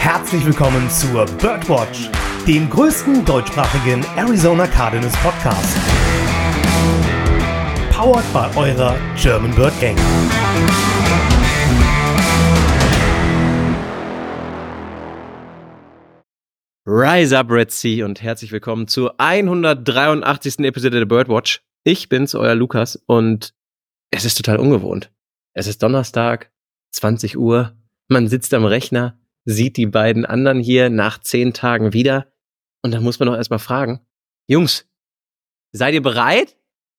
herzlich willkommen zur Birdwatch, dem größten deutschsprachigen Arizona Cardinals Podcast. Powered by eurer German Bird Gang. Rise up, Red Sea, und herzlich willkommen zur 183. Episode der Birdwatch. Ich bin's, euer Lukas, und es ist total ungewohnt. Es ist Donnerstag, 20 Uhr, man sitzt am Rechner, sieht die beiden anderen hier nach 10 Tagen wieder, und dann muss man doch erstmal fragen, Jungs, seid ihr bereit?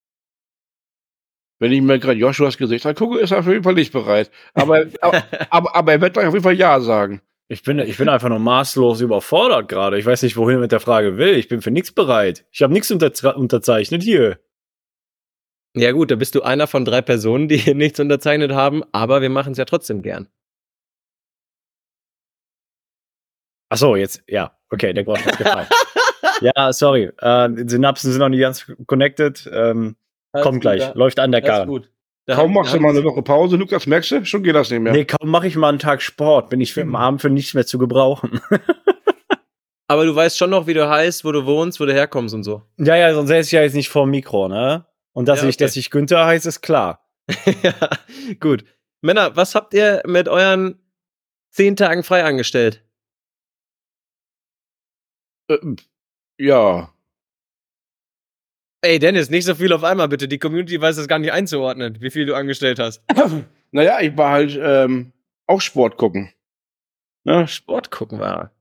Wenn ich mir gerade Joshuas Gesicht angucke, ist er auf jeden Fall nicht bereit. Aber er wird gleich auf jeden Fall Ja sagen. Ich bin einfach nur maßlos überfordert gerade. Ich weiß nicht, wohin er mit der Frage will. Ich bin für nichts bereit. Ich habe nichts unterzeichnet hier. Ja gut, da bist du einer von 3 Personen, die hier nichts unterzeichnet haben, aber wir machen es ja trotzdem gern. Ach so, jetzt, ja. Okay, der Groschen ist gefallen. Ja, sorry. Die Synapsen sind noch nicht ganz connected. Kommt gleich. Gut, Läuft an der alles Karre. gut. Kaum machst du mal eine Woche Pause, Lukas, merkst du? Schon geht das nicht mehr. Nee, kaum mache ich mal einen Tag Sport. Bin ich für am Abend für nichts mehr zu gebrauchen. Aber du weißt schon noch, wie du heißt, wo du wohnst, wo du herkommst und so. Ja, sonst säße ich ja jetzt nicht vor dem Mikro, ne? Und dass ich Günther heiße, ist klar. Ja, gut. Männer, was habt ihr mit euren 10 Tagen frei angestellt? Ja. Ey, Dennis, nicht so viel auf einmal, bitte. Die Community weiß das gar nicht einzuordnen, wie viel du angestellt hast. Naja, ich war halt auch Sport gucken. Ne? Sport gucken war.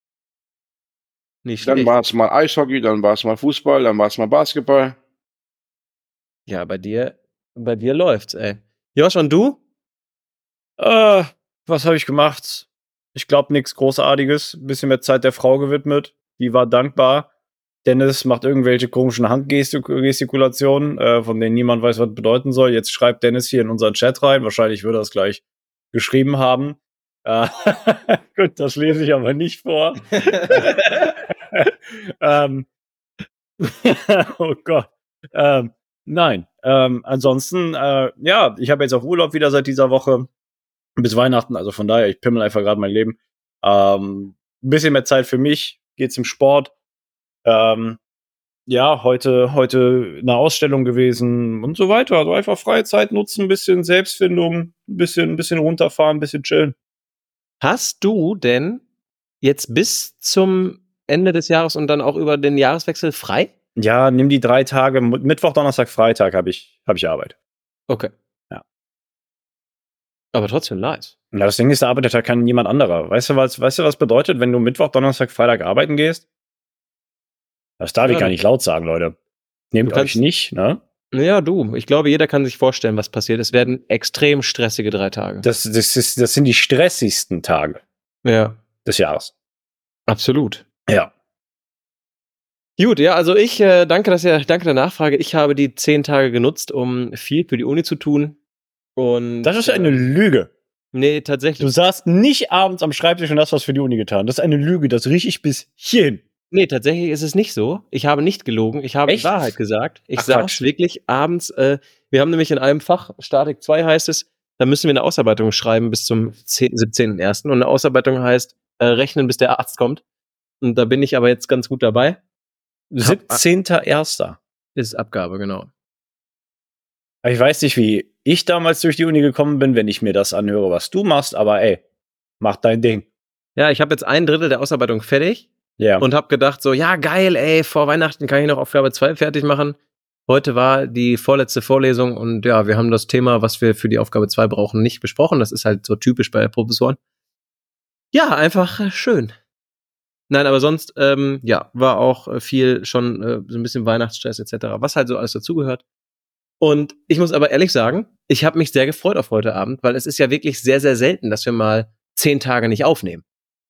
Nicht Dann schlecht. war es mal Eishockey, dann war es mal Fußball, dann war es mal Basketball. Ja, bei dir läuft's, ey. Josh, und du? Was habe ich gemacht? Ich glaube, nichts Großartiges. Ein bisschen mehr Zeit der Frau gewidmet. Die war dankbar. Dennis macht irgendwelche komischen Handgestikulationen, von denen niemand weiß, was bedeuten soll. Jetzt schreibt Dennis hier in unseren Chat rein. Wahrscheinlich wird er es gleich geschrieben haben. Gut, das lese ich aber nicht vor. Oh Gott. Nein. Ansonsten, ja, ich habe jetzt auch Urlaub wieder seit dieser Woche. Bis Weihnachten, also von daher, ich pimmel einfach gerade mein Leben. Ein bisschen mehr Zeit für mich, geht's im Sport. Ja, heute eine Ausstellung gewesen und so weiter. Also einfach freie Zeit nutzen, ein bisschen Selbstfindung, ein bisschen runterfahren, ein bisschen chillen. Hast du denn jetzt bis zum Ende des Jahres und dann auch über den Jahreswechsel frei? Ja, nimm die 3 Tage, Mittwoch, Donnerstag, Freitag habe ich Arbeit. Okay. Ja. Aber trotzdem nice. Ja, das Ding ist, da arbeitet ja niemand anderer. Weißt du, was bedeutet, wenn du Mittwoch, Donnerstag, Freitag arbeiten gehst? Das darf ich gar nicht laut sagen, Leute. Nehmt euch nicht, ne? Ja, du. Ich glaube, jeder kann sich vorstellen, was passiert. Es werden extrem stressige 3 Tage. Das sind die stressigsten Tage des Jahres. Absolut. Ja. Gut, ja, also ich danke der Nachfrage. Ich habe die 10 Tage genutzt, um viel für die Uni zu tun. Und Das ist eine Lüge. Nee, tatsächlich. Du saßt nicht abends am Schreibtisch und hast was für die Uni getan. Das ist eine Lüge, das rieche ich bis hierhin. Nee, tatsächlich ist es nicht so. Ich habe nicht gelogen. Ich habe die Wahrheit gesagt. Ich saß wirklich abends, wir haben nämlich in einem Fach, Statik 2 heißt es, da müssen wir eine Ausarbeitung schreiben bis zum 17.01. Und eine Ausarbeitung heißt, rechnen, bis der Arzt kommt. Und da bin ich aber jetzt ganz gut dabei. 17.01. Ist Abgabe, genau. Ich weiß nicht, wie ich damals durch die Uni gekommen bin, wenn ich mir das anhöre, was du machst, aber ey, mach dein Ding. Ja, ich habe jetzt 1/3 der Ausarbeitung fertig. Ja. Und habe gedacht so, ja geil, ey, vor Weihnachten kann ich noch Aufgabe 2 fertig machen. Heute war die vorletzte Vorlesung und ja, wir haben das Thema, was wir für die Aufgabe 2 brauchen, nicht besprochen. Das ist halt so typisch bei Professoren. Ja, einfach schön. Nein, aber sonst, ja, war auch viel schon so ein bisschen Weihnachtsstress etc., was halt so alles dazugehört. Und ich muss aber ehrlich sagen, ich habe mich sehr gefreut auf heute Abend, weil es ist ja wirklich sehr, sehr selten, dass wir mal 10 Tage nicht aufnehmen.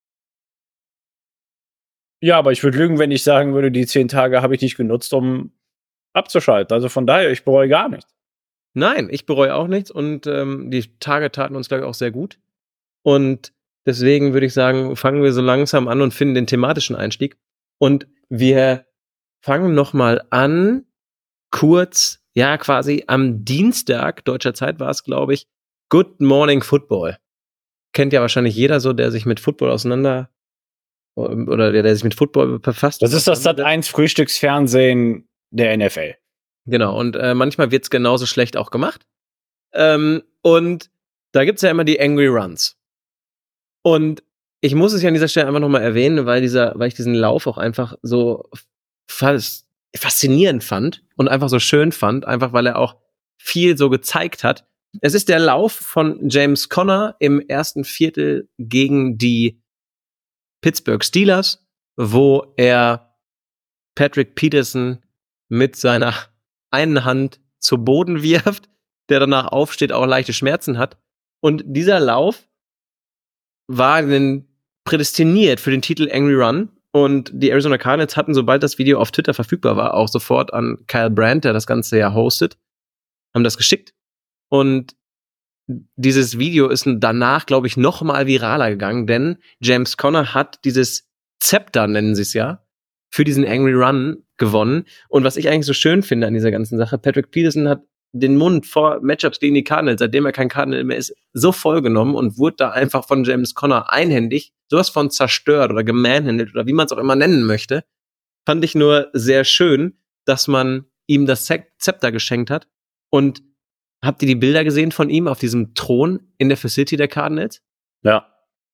Ja, aber ich würde lügen, wenn ich sagen würde, die 10 Tage habe ich nicht genutzt, um abzuschalten. Also von daher, ich bereue gar nichts. Nein, ich bereue auch nichts und die Tage taten uns, glaube ich, auch sehr gut. Und deswegen würde ich sagen, fangen wir so langsam an und finden den thematischen Einstieg. Und wir fangen nochmal an, kurz, ja quasi am Dienstag, deutscher Zeit war es, glaube ich, Good Morning Football. kennt ja wahrscheinlich jeder so, der sich mit Football oder der sich mit Football befasst. Das ist das Sat.1 Frühstücksfernsehen der NFL. Genau, und manchmal wird's genauso schlecht auch gemacht. Und da gibt's ja immer die Angry Runs. Und ich muss es ja an dieser Stelle einfach nochmal erwähnen, weil ich diesen Lauf auch einfach so faszinierend fand und einfach so schön fand, einfach weil er auch viel so gezeigt hat. Es ist der Lauf von James Conner im ersten Viertel gegen die Pittsburgh Steelers, wo er Patrick Peterson mit seiner einen Hand zu Boden wirft, der danach aufsteht, auch leichte Schmerzen hat. Und dieser Lauf war prädestiniert für den Titel Angry Run. Und die Arizona Cardinals hatten, sobald das Video auf Twitter verfügbar war, auch sofort an Kyle Brandt, der das Ganze ja hostet, haben das geschickt. Und dieses Video ist danach, glaube ich, noch mal viraler gegangen, denn James Conner hat dieses Zepter, nennen sie es ja, für diesen Angry Run gewonnen. Und was ich eigentlich so schön finde an dieser ganzen Sache, Patrick Peterson hat den Mund vor Matchups gegen die Cardinals, seitdem er kein Cardinal mehr ist, so voll genommen und wurde da einfach von James Conner einhändig sowas von zerstört oder gemanhandelt oder wie man es auch immer nennen möchte. Fand ich nur sehr schön, dass man ihm das Zepter geschenkt hat. Und habt ihr die Bilder gesehen von ihm auf diesem Thron in der Facility der Cardinals? Ja.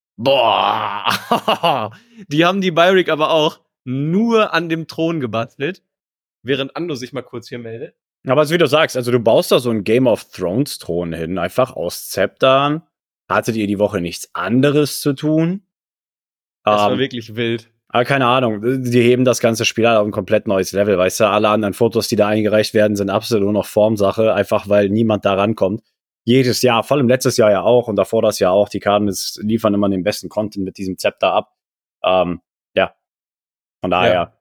Boah! Die haben die Bi-Rig aber auch nur an dem Thron gebastelt, während Ando sich mal kurz hier meldet. Aber wie du sagst, also du baust da so einen Game of Thrones Thron hin, einfach aus Zeptern. Hattet ihr die Woche nichts anderes zu tun? Das war wirklich wild. Aber keine Ahnung, die heben das ganze Spiel halt auf ein komplett neues Level, weißt du, alle anderen Fotos, die da eingereicht werden, sind absolut nur noch Formsache, einfach weil niemand da rankommt. Jedes Jahr, vor allem letztes Jahr ja auch und davor das Jahr auch, die Cardinals liefern immer den besten Content mit diesem Zepter ab. Ja, von daher. Ja.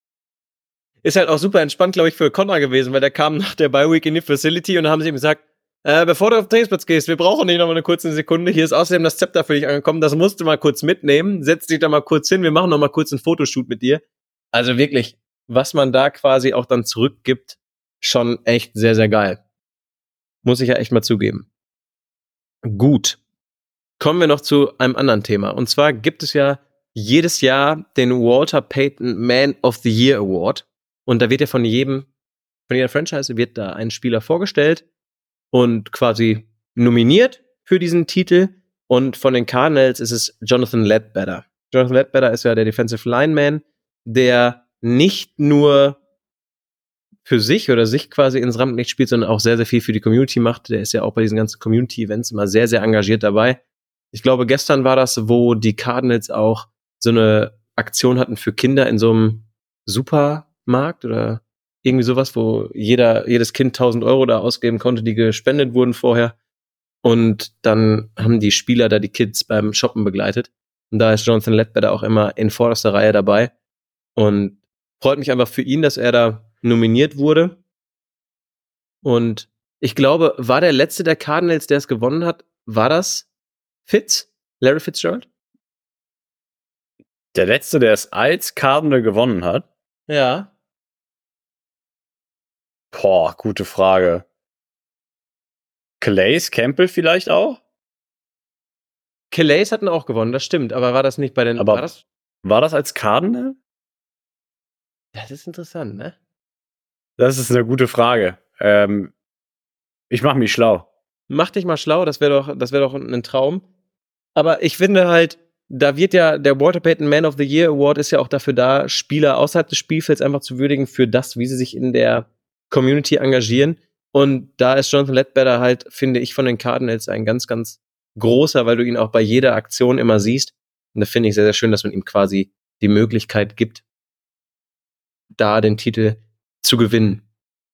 Ist halt auch super entspannt, glaube ich, für Connor gewesen, weil der kam nach der Bye-Week in die Facility und dann haben sie ihm gesagt, bevor du auf den Trainingsplatz gehst, wir brauchen nicht noch mal eine kurze Sekunde. Hier ist außerdem das Zepter für dich angekommen. Das musst du mal kurz mitnehmen. Setz dich da mal kurz hin. Wir machen noch mal kurz einen Fotoshoot mit dir. Also wirklich, was man da quasi auch dann zurückgibt, schon echt sehr, sehr geil. Muss ich ja echt mal zugeben. Gut. Kommen wir noch zu einem anderen Thema. Und zwar gibt es ja jedes Jahr den Walter Payton Man of the Year Award. Und da wird ja von jeder Franchise wird da ein Spieler vorgestellt und quasi nominiert für diesen Titel. Und von den Cardinals ist es Jonathan Ledbetter. Jonathan Ledbetter ist ja der Defensive Lineman, der nicht nur für sich quasi ins Rampenlicht spielt, sondern auch sehr, sehr viel für die Community macht. Der ist ja auch bei diesen ganzen Community-Events immer sehr, sehr engagiert dabei. Ich glaube, gestern war das, wo die Cardinals auch so eine Aktion hatten für Kinder in so einem Supermarkt oder irgendwie sowas, wo jedes Kind 1.000 € da ausgeben konnte, die gespendet wurden vorher. Und dann haben die Spieler da die Kids beim Shoppen begleitet. Und da ist Jonathan Ledbetter auch immer in vorderster Reihe dabei. Und freut mich einfach für ihn, dass er da nominiert wurde. Und ich glaube, war der letzte der Cardinals, der es gewonnen hat, war das Larry Fitzgerald? Der letzte, der es als Cardinal gewonnen hat? Ja. Boah, gute Frage. Calais Campbell vielleicht auch? Calais hatten auch gewonnen, das stimmt. Aber war das nicht bei den... Aber war das als Cardinal? Das ist interessant, ne? Das ist eine gute Frage. Ich mach mich schlau. Mach dich mal schlau, das wäre doch ein Traum. Aber ich finde halt, da wird ja der Walter Payton Man of the Year Award ist ja auch dafür da, Spieler außerhalb des Spielfelds einfach zu würdigen für das, wie sie sich in der Community engagieren. Und da ist Jonathan Ledbetter halt, finde ich, von den Cardinals ein ganz, ganz großer, weil du ihn auch bei jeder Aktion immer siehst. Und da finde ich sehr, sehr schön, dass man ihm quasi die Möglichkeit gibt, da den Titel zu gewinnen.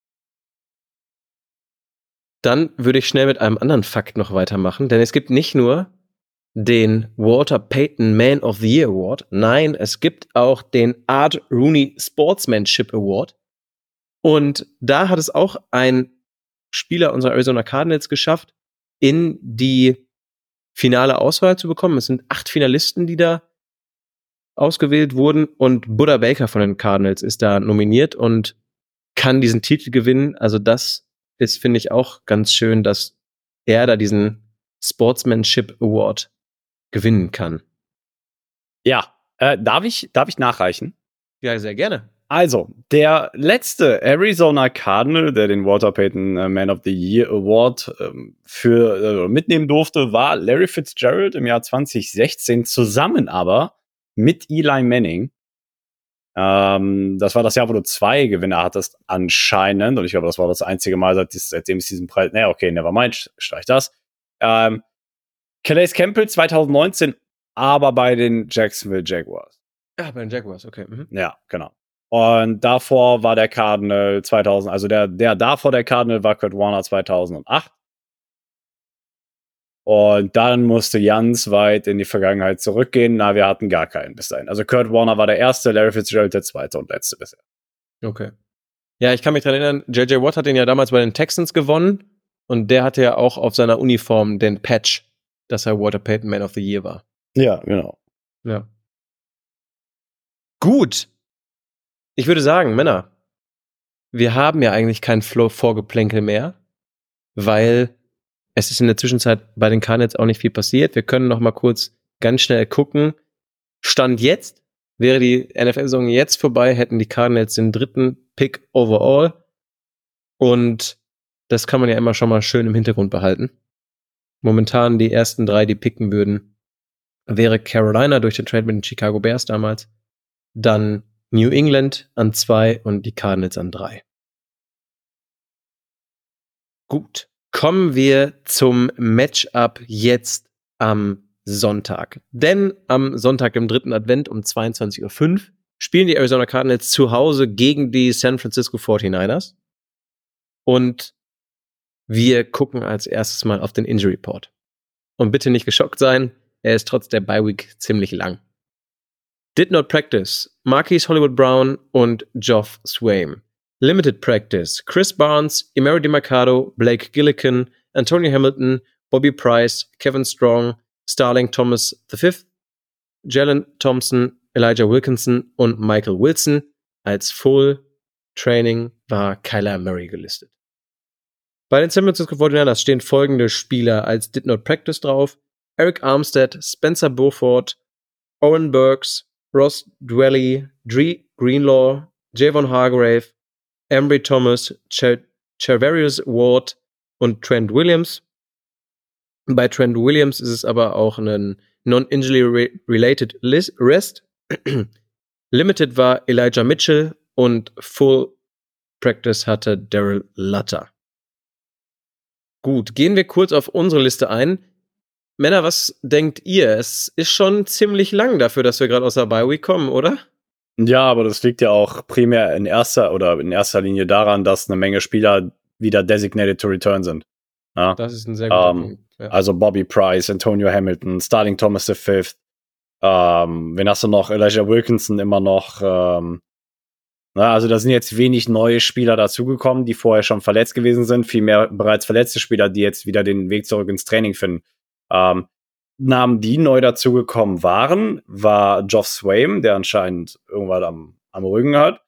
Dann würde ich schnell mit einem anderen Fakt noch weitermachen, denn es gibt nicht nur den Walter Payton Man of the Year Award, nein, es gibt auch den Art Rooney Sportsmanship Award. Und da hat es auch ein Spieler unserer Arizona Cardinals geschafft, in die finale Auswahl zu bekommen. Es sind 8 Finalisten, die da ausgewählt wurden und Buda Baker von den Cardinals ist da nominiert und kann diesen Titel gewinnen. Also das ist, finde ich, auch ganz schön, dass er da diesen Sportsmanship Award gewinnen kann. Ja, darf ich nachreichen? Ja, sehr gerne. Also, der letzte Arizona Cardinal, der den Walter Payton Man of the Year Award mitnehmen durfte, war Larry Fitzgerald im Jahr 2016, zusammen aber mit Eli Manning. Das war das Jahr, wo du 2 Gewinner hattest, anscheinend. Und ich glaube, das war das einzige Mal, seitdem es diesen Preis. Naja, okay, nevermind, streich das. Calais Campbell 2019, aber bei den Jacksonville Jaguars. Ja, bei den Jaguars, okay. Ja, genau. Und davor war der Cardinal 2000, also der davor der Cardinal war Kurt Warner 2008. Und dann musste ganz weit in die Vergangenheit zurückgehen. Na, wir hatten gar keinen bis dahin. Also Kurt Warner war der erste, Larry Fitzgerald der zweite und letzte bisher. Okay. Ja, ich kann mich daran erinnern, J.J. Watt hat den ja damals bei den Texans gewonnen und der hatte ja auch auf seiner Uniform den Patch, dass er Walter Payton Man of the Year war. Ja, genau. Ja. Gut. Ich würde sagen, Männer, wir haben ja eigentlich kein Vorgeplänkel mehr, weil es ist in der Zwischenzeit bei den Cardinals auch nicht viel passiert. Wir können noch mal kurz ganz schnell gucken. Stand jetzt, wäre die NFL-Saison jetzt vorbei, hätten die Cardinals den 3. Pick overall. Und das kann man ja immer schon mal schön im Hintergrund behalten. Momentan die ersten 3, die picken würden, wäre Carolina durch den Trade mit den Chicago Bears damals, dann New England an 2 und die Cardinals an 3. Gut. Kommen wir zum Matchup jetzt am Sonntag. Denn am Sonntag, im 3. Advent um 22:05 Uhr spielen die Arizona Cardinals zu Hause gegen die San Francisco 49ers. Und wir gucken als erstes mal auf den Injury Report. Und bitte nicht geschockt sein, er ist trotz der Bye Week ziemlich lang. Did not practice Marquise Hollywood Brown und Geoff Swaim. Limited practice Chris Barnes, Emery DeMarcado, Blake Gillikin, Antonio Hamilton, Bobby Price, Kevin Strong, Starling Thomas V, Jalen Thompson, Elijah Wilkinson und Michael Wilson. Als Full Training war Kyler Murray gelistet. Bei den San Francisco 49ers stehen folgende Spieler als Did not practice drauf: Eric Armstead, Spencer Burford, Oren Burks, Ross Dwelly, Dree Greenlaw, Javon Hargrave, Ambry Thomas, Charvarius Ward und Trent Williams. Bei Trent Williams ist es aber auch ein Non-Injury-Related Rest. Limited war Elijah Mitchell und Full Practice hatte Daryl Lutter. Gut, gehen wir kurz auf unsere Liste ein. Männer, was denkt ihr? Es ist schon ziemlich lang dafür, dass wir gerade aus der Bye Week kommen, oder? Ja, aber das liegt ja auch primär in erster Linie daran, dass eine Menge Spieler wieder designated to return sind. Ja? Das ist ein sehr guter Punkt. Ja. Also Bobby Price, Antonio Hamilton, Starling Thomas V. Wen hast du noch? Elijah Wilkinson immer noch. Also da sind jetzt wenig neue Spieler dazugekommen, die vorher schon verletzt gewesen sind. Vielmehr bereits verletzte Spieler, die jetzt wieder den Weg zurück ins Training finden. Namen, die neu dazugekommen waren, war Geoff Swaim, der anscheinend irgendwas am Rücken hat.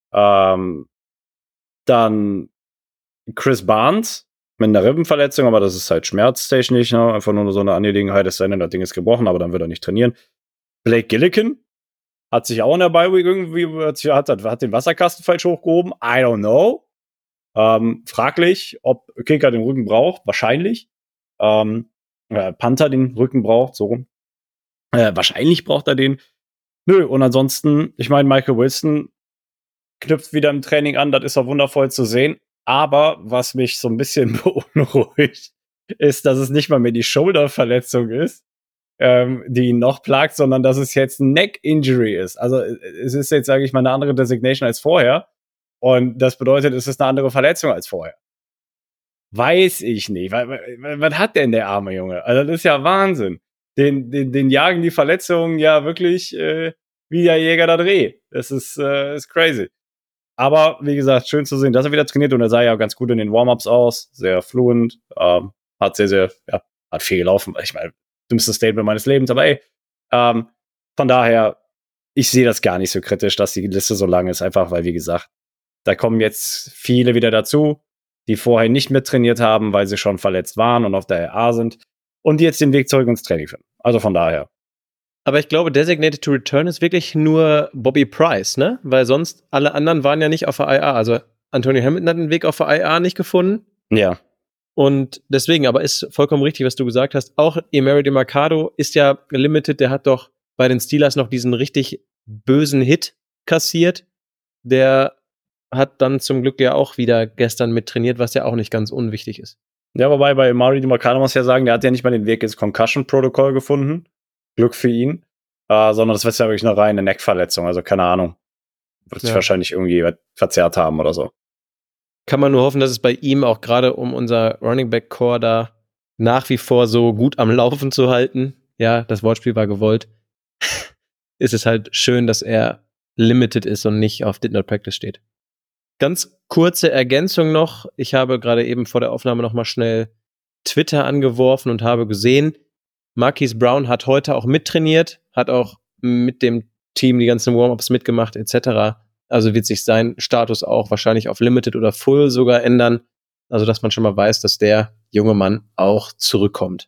Dann Chris Barnes mit einer Rippenverletzung, aber das ist halt schmerztechnisch, ne? Einfach nur so eine Angelegenheit, es sei denn, das Ding ist gebrochen, aber dann wird er nicht trainieren. Blake Gillikin hat sich auch in der Bye Week irgendwie, hat den Wasserkasten falsch hochgehoben. I don't know. Fraglich, ob Kicker den Rücken braucht. Wahrscheinlich. Panther den Rücken braucht, so rum. Wahrscheinlich braucht er den. Nö, und ansonsten, ich meine, Michael Wilson knüpft wieder im Training an, das ist auch wundervoll zu sehen. Aber was mich so ein bisschen beunruhigt, ist, dass es nicht mal mehr die Shoulder-Verletzung ist, die ihn noch plagt, sondern dass es jetzt ein Neck-Injury ist. Also es ist jetzt, sage ich mal, eine andere Designation als vorher. Und das bedeutet, es ist eine andere Verletzung als vorher. Weiß ich nicht. Was hat denn der arme Junge? Also das ist ja Wahnsinn. Den jagen die Verletzungen ja wirklich wie der Jäger da Dreh. Das ist crazy. Aber wie gesagt, schön zu sehen, dass er wieder trainiert und er sah ja ganz gut in den Warm-Ups aus. Sehr fluent. Hat hat viel gelaufen. Ich meine, dümmstes Statement meines Lebens, aber von daher, ich sehe das gar nicht so kritisch, dass die Liste so lang ist, einfach weil, wie gesagt, da kommen jetzt viele wieder dazu, die vorher nicht mit trainiert haben, weil sie schon verletzt waren und auf der RA sind und die jetzt den Weg zurück ins Training finden. Also von daher. Aber ich glaube, Designated to Return ist wirklich nur Bobby Price, ne? Weil sonst alle anderen waren ja nicht auf der IA. Also Anthony Hamilton hat den Weg auf der IA nicht gefunden. Ja. Und deswegen, aber ist vollkommen richtig, was du gesagt hast. Auch Emery DeMarcado ist ja limited. Der hat doch bei den Steelers noch diesen richtig bösen Hit kassiert. Der hat dann zum Glück ja auch wieder gestern mit trainiert, was ja auch nicht ganz unwichtig ist. Ja, wobei bei Emery DeMarcado muss ich ja sagen, der hat ja nicht mal den Weg ins Concussion-Protokoll gefunden. Glück für ihn. Sondern das wird ja wirklich eine reine Neckverletzung. Also keine Ahnung. Wird sich wahrscheinlich irgendwie verzerrt haben oder so. Kann man nur hoffen, dass es bei ihm auch gerade um unser Running Back Core da nach wie vor so gut am Laufen zu halten. Ja, das Wortspiel war gewollt. Ist es halt schön, dass er limited ist und nicht auf Did Not Practice steht. Ganz kurze Ergänzung noch. Ich habe gerade eben vor der Aufnahme noch mal schnell Twitter angeworfen und habe gesehen, Marquise Brown hat heute auch mittrainiert, hat auch mit dem Team die ganzen Warm-Ups mitgemacht etc. Also wird sich sein Status auch wahrscheinlich auf Limited oder Full sogar ändern. Also dass man schon mal weiß, dass der junge Mann auch zurückkommt.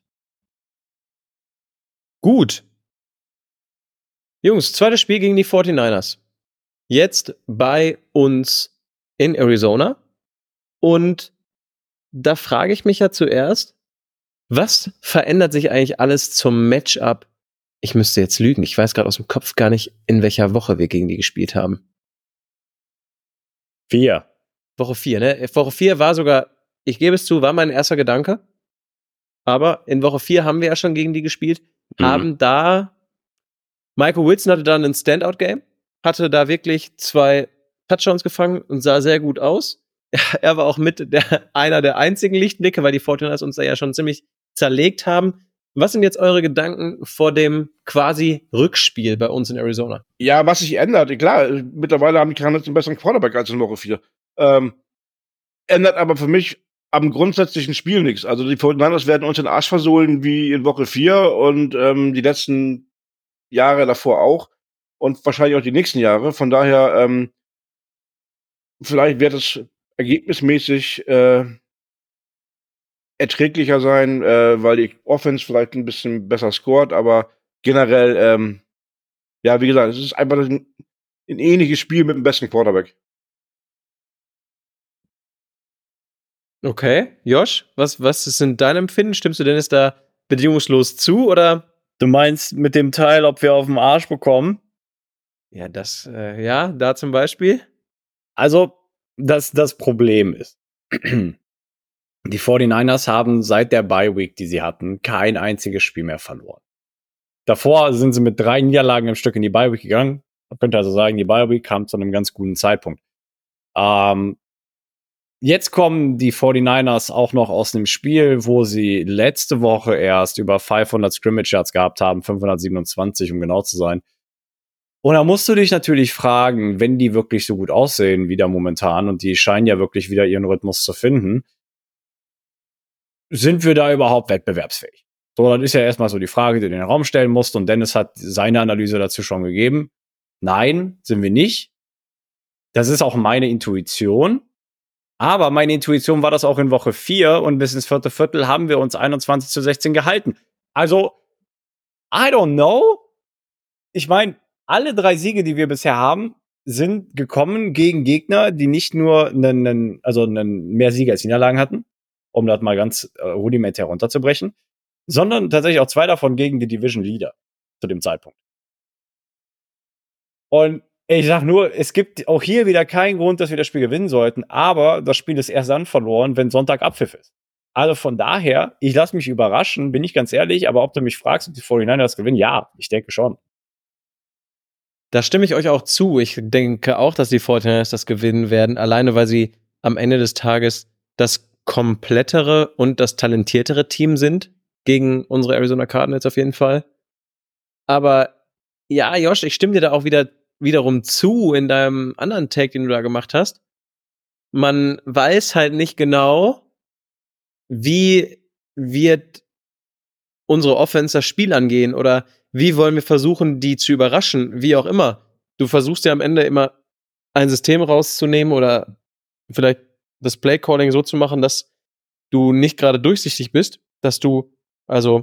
Gut. Jungs, zweites Spiel gegen die 49ers. Jetzt bei uns in Arizona. Und da frage ich mich ja zuerst, was verändert sich eigentlich alles zum Matchup? Ich müsste jetzt lügen. Ich weiß gerade aus dem Kopf gar nicht, in welcher Woche wir gegen die gespielt haben. 4. Woche 4, ne? Woche 4 war sogar, ich gebe es zu, war mein erster Gedanke. Aber in Woche 4 haben wir ja schon gegen die gespielt. Haben da, Michael Wilson hatte da ein Standout-Game, hatte da wirklich 2 Touchdowns gefangen und sah sehr gut aus. Er war auch mit einer der einzigen Lichtblicke, weil die 49ers uns da ja schon ziemlich zerlegt haben. Was sind jetzt eure Gedanken vor dem quasi Rückspiel bei uns in Arizona? Ja, was sich ändert, klar, mittlerweile haben die Cardinals einen besseren Quarterback als in Woche 4. Ändert aber für mich am grundsätzlichen Spiel nichts. Also die 49ers werden uns den Arsch versohlen wie in Woche 4 und die letzten Jahre davor auch und wahrscheinlich auch die nächsten Jahre. Von daher, vielleicht wird es ergebnismäßig erträglicher sein, weil die Offense vielleicht ein bisschen besser scored, aber generell, ja, wie gesagt, es ist einfach ein ähnliches Spiel mit dem besten Quarterback. Okay, Josh, was sind deine Empfinden? Stimmst du Dennis da bedingungslos zu, oder? Du meinst mit dem Teil, ob wir auf den Arsch bekommen? Ja, das, ja, da zum Beispiel. Also, das Problem ist, die 49ers haben seit der Bye-Week, die sie hatten, kein einziges Spiel mehr verloren. Davor sind sie mit 3 Niederlagen im Stück in die Bye-Week gegangen. Man könnte also sagen, die Bye-Week kam zu einem ganz guten Zeitpunkt. Jetzt kommen die 49ers auch noch aus einem Spiel, wo sie letzte Woche erst über 500 Scrimmage Yards gehabt haben, 527, um genau zu sein. Und da musst du dich natürlich fragen, wenn die wirklich so gut aussehen, wieder momentan, und die scheinen ja wirklich wieder ihren Rhythmus zu finden, sind wir da überhaupt wettbewerbsfähig? So, dann ist ja erstmal so die Frage, die du in den Raum stellen musst, und Dennis hat seine Analyse dazu schon gegeben. Nein, sind wir nicht. Das ist auch meine Intuition. Aber meine Intuition war das auch in Woche 4 und bis ins 4. Viertel haben wir uns 21-16 gehalten. Also, I don't know. Ich meine, alle 3 Siege, die wir bisher haben, sind gekommen gegen Gegner, die nicht nur einen mehr Siege als Niederlagen hatten, um das mal ganz rudimentär runterzubrechen, sondern tatsächlich auch 2 davon gegen die Division Leader zu dem Zeitpunkt. Und ich sag nur, es gibt auch hier wieder keinen Grund, dass wir das Spiel gewinnen sollten, aber das Spiel ist erst dann verloren, wenn Sonntag Abpfiff ist. Also von daher, ich lasse mich überraschen, bin ich ganz ehrlich, aber ob du mich fragst, ob die 49ers gewinnen, ja, ich denke schon. Da stimme ich euch auch zu. Ich denke auch, dass die 49ers das gewinnen werden, alleine weil sie am Ende des Tages das komplettere und das talentiertere Team sind gegen unsere Arizona Cardinals auf jeden Fall. Aber ja, Josh, ich stimme dir da auch wiederum zu in deinem anderen Take, den du da gemacht hast. Man weiß halt nicht genau, wie wird unsere Offense das Spiel angehen oder wie wollen wir versuchen, die zu überraschen, wie auch immer. Du versuchst ja am Ende immer ein System rauszunehmen oder vielleicht das Play-Calling so zu machen, dass du nicht gerade durchsichtig bist, dass du also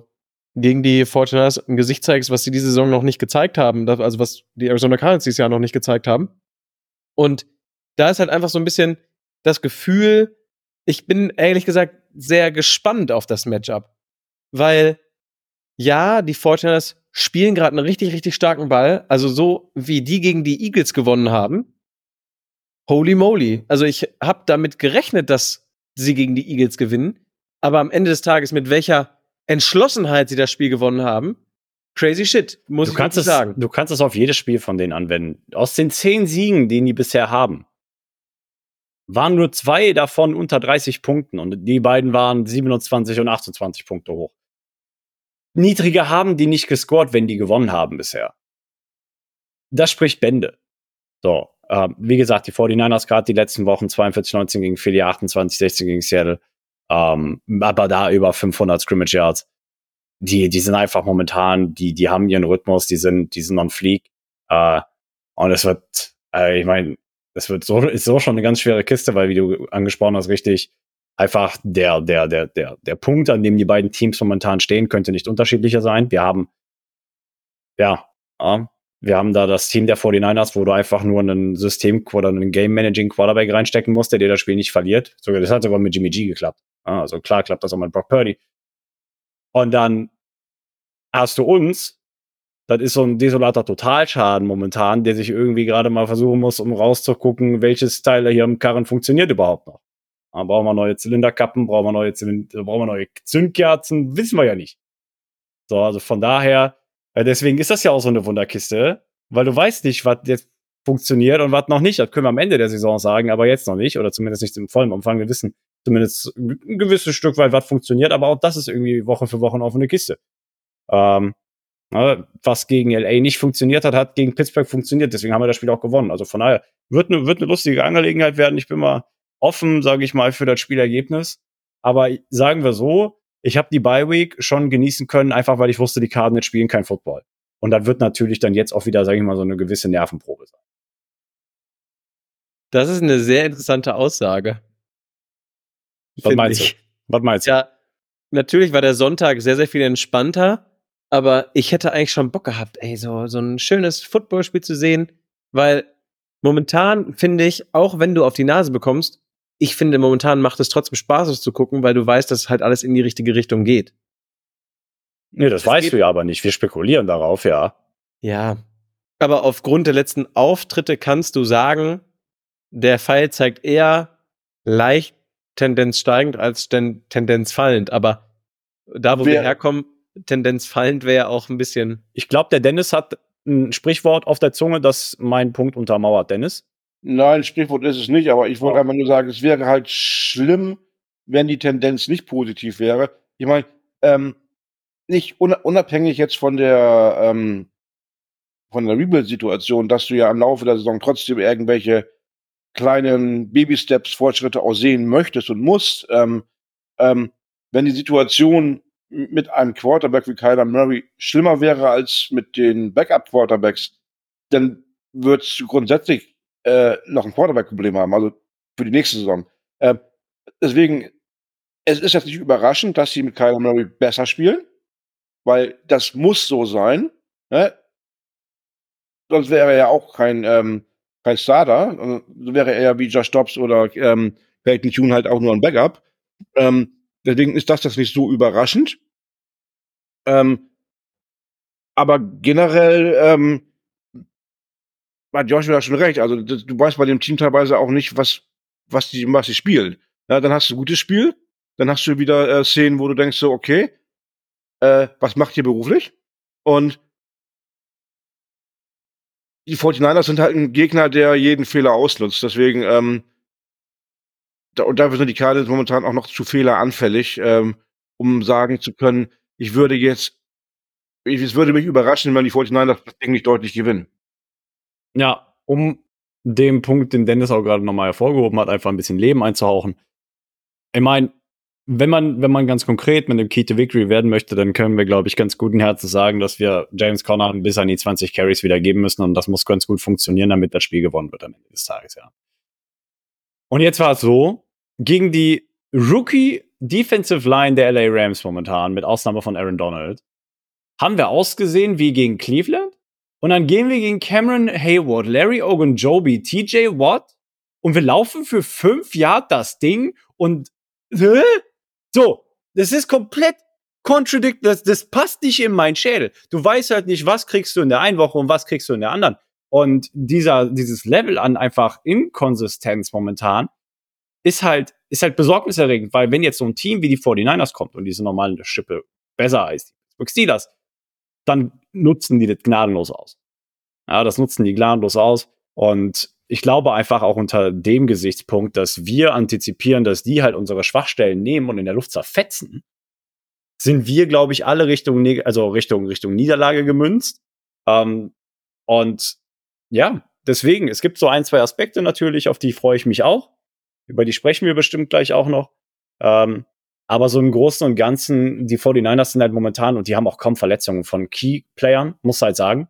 gegen die 49ers ein Gesicht zeigst, was sie diese Saison noch nicht gezeigt haben, also was die Arizona Cardinals dieses Jahr noch nicht gezeigt haben. Und da ist halt einfach so ein bisschen das Gefühl, ich bin ehrlich gesagt sehr gespannt auf das Matchup. Weil, ja, die 49ers spielen gerade einen richtig, richtig starken Ball. Also so, wie die gegen die Eagles gewonnen haben. Holy moly. Also ich habe damit gerechnet, dass sie gegen die Eagles gewinnen. Aber am Ende des Tages, mit welcher Entschlossenheit sie das Spiel gewonnen haben, crazy shit, muss ich wirklich sagen. Du kannst es auf jedes Spiel von denen anwenden. Aus den 10 Siegen, die bisher haben, waren nur 2 davon unter 30 Punkten. Und die beiden waren 27 und 28 Punkte hoch. Niedriger haben die nicht gescored, wenn die gewonnen haben bisher. Das spricht Bände. So, wie gesagt, die 49ers gerade die letzten Wochen 42-19 gegen Philly, 28-16 gegen Seattle. Aber da über 500 Scrimmage Yards. Die sind einfach momentan, die haben ihren Rhythmus, die sind on fleek. Und es wird, ich meine, ist so schon eine ganz schwere Kiste, weil, wie du angesprochen hast, richtig, einfach der Punkt, an dem die beiden Teams momentan stehen, könnte nicht unterschiedlicher sein. Wir haben da das Team der 49ers, wo du einfach nur einen System- oder einen Game-Managing-Quarterback reinstecken musst, der dir das Spiel nicht verliert. Das hat sogar mit Jimmy G geklappt. Also klar klappt das auch mit Brock Purdy. Und dann hast du uns, das ist so ein desolater Totalschaden momentan, der sich irgendwie gerade mal versuchen muss, um rauszugucken, welches Teil hier im Karren funktioniert überhaupt noch. Brauchen wir neue Zylinderkappen, brauchen wir neue Zündkerzen, wissen wir ja nicht. So, also von daher, deswegen ist das ja auch so eine Wunderkiste, weil du weißt nicht, was jetzt funktioniert und was noch nicht. Das können wir am Ende der Saison sagen, aber jetzt noch nicht, oder zumindest nicht im vollen Umfang. Wir wissen zumindest ein gewisses Stück weit, was funktioniert, aber auch das ist irgendwie Woche für Woche eine offene Kiste. Was gegen LA nicht funktioniert hat gegen Pittsburgh funktioniert, deswegen haben wir das Spiel auch gewonnen. Also von daher wird eine lustige Angelegenheit werden. Ich bin mal offen, sage ich mal, für das Spielergebnis. Aber sagen wir so, ich habe die Bye-Week schon genießen können, einfach weil ich wusste, die Cardinals spielen kein Football. Und das wird natürlich dann jetzt auch wieder, sage ich mal, so eine gewisse Nervenprobe sein. Das ist eine sehr interessante Aussage. Was meinst du? Ja, natürlich war der Sonntag sehr, sehr viel entspannter, aber ich hätte eigentlich schon Bock gehabt, so ein schönes Footballspiel zu sehen, weil momentan finde ich, auch wenn du auf die Nase bekommst, ich finde, momentan macht es trotzdem Spaß, es zu gucken, weil du weißt, dass halt alles in die richtige Richtung geht. Nee, das weißt du ja aber nicht. Wir spekulieren darauf, ja. Ja, aber aufgrund der letzten Auftritte kannst du sagen, der Pfeil zeigt eher leicht Tendenz steigend als Tendenz fallend. Aber da, wo wir herkommen, Tendenz fallend wäre auch ein bisschen... Ich glaube, der Dennis hat ein Sprichwort auf der Zunge, das meinen Punkt untermauert. Dennis? Nein, Sprichwort ist es nicht, aber ich wollte einfach nur sagen, es wäre halt schlimm, wenn die Tendenz nicht positiv wäre. Ich meine, nicht unabhängig jetzt von der Rebuild-Situation, dass du ja im Laufe der Saison trotzdem irgendwelche kleinen Baby-Steps, Fortschritte auch sehen möchtest und musst. Wenn die Situation mit einem Quarterback wie Kyler Murray schlimmer wäre als mit den Backup-Quarterbacks, dann würdest du grundsätzlich noch ein Quarterback-Problem haben, also für die nächste Saison. Deswegen, es ist jetzt nicht überraschend, dass sie mit Kyler Murray besser spielen, weil das muss so sein. Ne? Sonst wäre er ja auch kein Starter. So wäre er ja wie Josh Dobbs oder Peyton Tune halt auch nur ein Backup. Deswegen ist das nicht so überraschend. Aber generell hat Joshua schon recht. Also du weißt bei dem Team teilweise auch nicht, was sie spielen. Ja, dann hast du ein gutes Spiel, dann hast du wieder Szenen, wo du denkst so, okay, was macht ihr beruflich? Und die 49ers sind halt ein Gegner, der jeden Fehler ausnutzt. Deswegen, und dafür sind die Cardinals momentan auch noch zu fehleranfällig, um sagen zu können, es würde mich überraschen, wenn die 49ers das Ding nicht deutlich gewinnen. Ja, um den Punkt, den Dennis auch gerade nochmal hervorgehoben hat, einfach ein bisschen Leben einzuhauchen. Ich meine, wenn man ganz konkret mit dem Key to Victory werden möchte, dann können wir, glaube ich, ganz guten Herzens sagen, dass wir James Conner bis an die 20 Carries wieder geben müssen und das muss ganz gut funktionieren, damit das Spiel gewonnen wird am Ende des Tages, ja. Und jetzt war es so, gegen die Rookie Defensive Line der LA Rams momentan, mit Ausnahme von Aaron Donald, haben wir ausgesehen wie gegen Cleveland. Und dann gehen wir gegen Cameron Hayward, Larry Ogunjobi, TJ Watt und wir laufen für 5 Yard das Ding und so, das ist komplett das passt nicht in meinen Schädel. Du weißt halt nicht, was kriegst du in der einen Woche und was kriegst du in der anderen. Und dieses Level an einfach Inkonsistenz momentan ist halt besorgniserregend, weil wenn jetzt so ein Team wie die 49ers kommt und die sind normal eine Schippe besser als die Pittsburgh Steelers, dann nutzen die das gnadenlos aus. Ja, das nutzen die gnadenlos aus. Und ich glaube einfach auch unter dem Gesichtspunkt, dass wir antizipieren, dass die halt unsere Schwachstellen nehmen und in der Luft zerfetzen, sind wir, glaube ich, alle Richtung Niederlage gemünzt. Und ja, deswegen, es gibt so 1, 2 Aspekte natürlich, auf die freue ich mich auch. Über die sprechen wir bestimmt gleich auch noch. Aber so im Großen und Ganzen, die 49ers sind halt momentan, und die haben auch kaum Verletzungen von Key-Playern, muss halt sagen.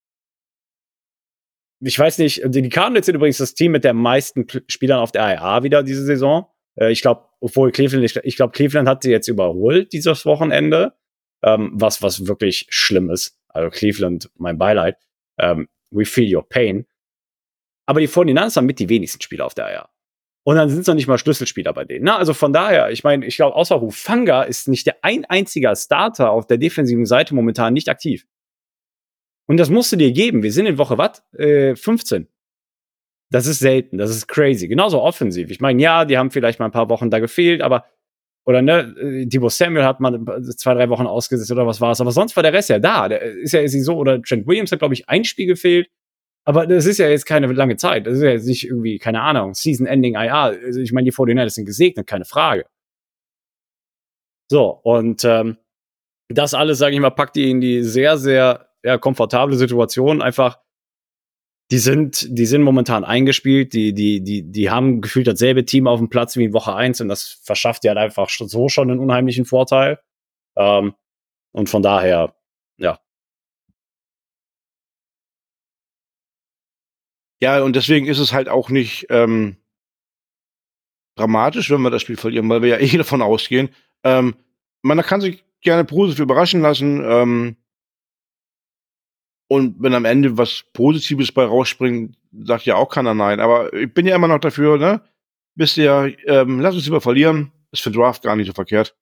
Ich weiß nicht, die Cardinals sind übrigens das Team mit der meisten Spielern auf der IR wieder diese Saison. Ich glaube, Cleveland hat sie jetzt überholt dieses Wochenende, was wirklich schlimm ist. Also Cleveland, mein Beileid. We feel your pain. Aber die 49ers haben mit die wenigsten Spieler auf der IR. Und dann sind es noch nicht mal Schlüsselspieler bei denen. Na, also von daher, ich meine, ich glaube, außer Hufanga ist nicht der ein einziger Starter auf der defensiven Seite momentan nicht aktiv. Und das musst du dir geben. Wir sind in Woche 15. Das ist selten, das ist crazy. Genauso offensiv. Ich meine, ja, die haben vielleicht mal ein paar Wochen da gefehlt, aber oder Deebo Samuel hat mal 2, 3 Wochen ausgesetzt oder was war es. Aber sonst war der Rest ja da. Der ist ja so, oder Trent Williams hat, glaube ich, ein Spiel gefehlt. Aber das ist ja jetzt keine lange Zeit. Das ist ja jetzt nicht irgendwie, keine Ahnung, Season-Ending IR. Also ich meine, die 49ers sind gesegnet, keine Frage. So, und das alles, sage ich mal, packt die in die sehr, sehr komfortable Situation. Einfach, die sind momentan eingespielt. Die haben gefühlt dasselbe Team auf dem Platz wie in Woche 1 und das verschafft dir halt einfach so schon einen unheimlichen Vorteil. Und von daher, ja. Ja, und deswegen ist es halt auch nicht dramatisch, wenn wir das Spiel verlieren, weil wir ja eh davon ausgehen. Man kann sich gerne positiv überraschen lassen. Und wenn am Ende was Positives bei rausspringt, sagt ja auch keiner nein. Aber ich bin ja immer noch dafür, ne? Wisst ihr, lass uns lieber verlieren. Ist für Draft gar nicht so verkehrt.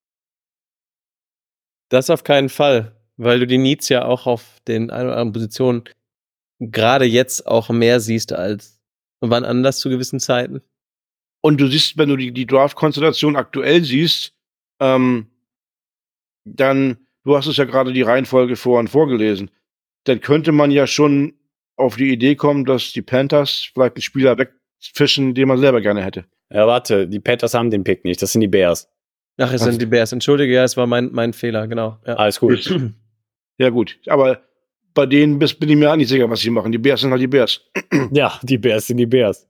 Das auf keinen Fall, weil du die Needs ja auch auf den ein oder anderen Positionen gerade jetzt auch mehr siehst als wann anders zu gewissen Zeiten. Und du siehst, wenn du die Draft-Konstellation aktuell siehst, dann, du hast es ja gerade die Reihenfolge vorgelesen, dann könnte man ja schon auf die Idee kommen, dass die Panthers vielleicht einen Spieler wegfischen, den man selber gerne hätte. Ja, warte, die Panthers haben den Pick nicht, das sind die Bears. Ach, es sind die Bears. Entschuldige, ja, es war mein Fehler, genau. Ja. Alles gut. Ja, gut. Aber bei denen bin ich mir auch nicht sicher, was sie machen. Die Bears sind halt die Bears. Ja, die Bears sind die Bears.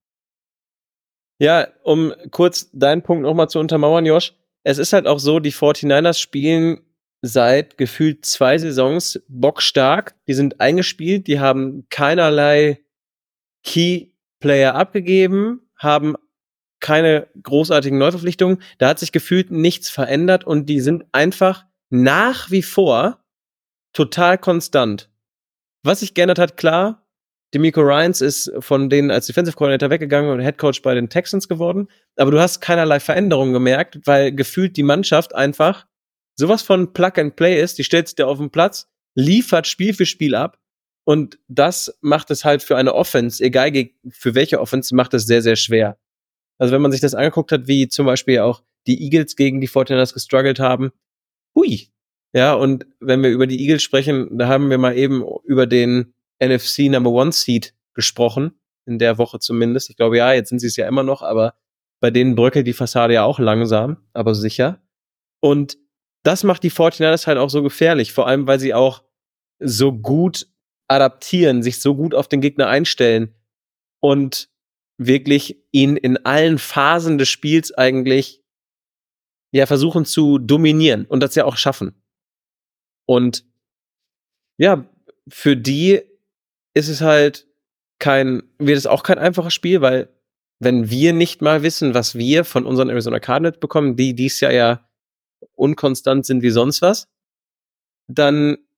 Ja, um kurz deinen Punkt nochmal zu untermauern, Josh. Es ist halt auch so, die 49ers spielen seit gefühlt 2 Saisons bockstark. Die sind eingespielt, die haben keinerlei Key-Player abgegeben, haben keine großartigen Neuverpflichtungen. Da hat sich gefühlt nichts verändert und die sind einfach nach wie vor total konstant. Was sich geändert hat, klar, DeMeco Ryans ist von denen als Defensive Coordinator weggegangen und Head Coach bei den Texans geworden. Aber du hast keinerlei Veränderungen gemerkt, weil gefühlt die Mannschaft einfach sowas von Plug and Play ist. Die stellst dir auf den Platz, liefert Spiel für Spiel ab. Und das macht es halt für eine Offense, egal für welche Offense, macht es sehr, sehr schwer. Also wenn man sich das angeguckt hat, wie zum Beispiel auch die Eagles gegen die 49ers gestruggelt haben, hui. Ja, und wenn wir über die Eagles sprechen, da haben wir mal eben über den NFC Number One Seed gesprochen, in der Woche zumindest. Ich glaube, ja, jetzt sind sie es ja immer noch, aber bei denen bröckelt die Fassade ja auch langsam, aber sicher. Und das macht die 49ers halt auch so gefährlich, vor allem, weil sie auch so gut adaptieren, sich so gut auf den Gegner einstellen und wirklich ihn in allen Phasen des Spiels eigentlich ja versuchen zu dominieren und das ja auch schaffen. Und ja, für die ist es halt wird es auch kein einfaches Spiel, weil wenn wir nicht mal wissen, was wir von unseren Arizona Cardinals bekommen, die dies Jahr ja unkonstant sind wie sonst was, dann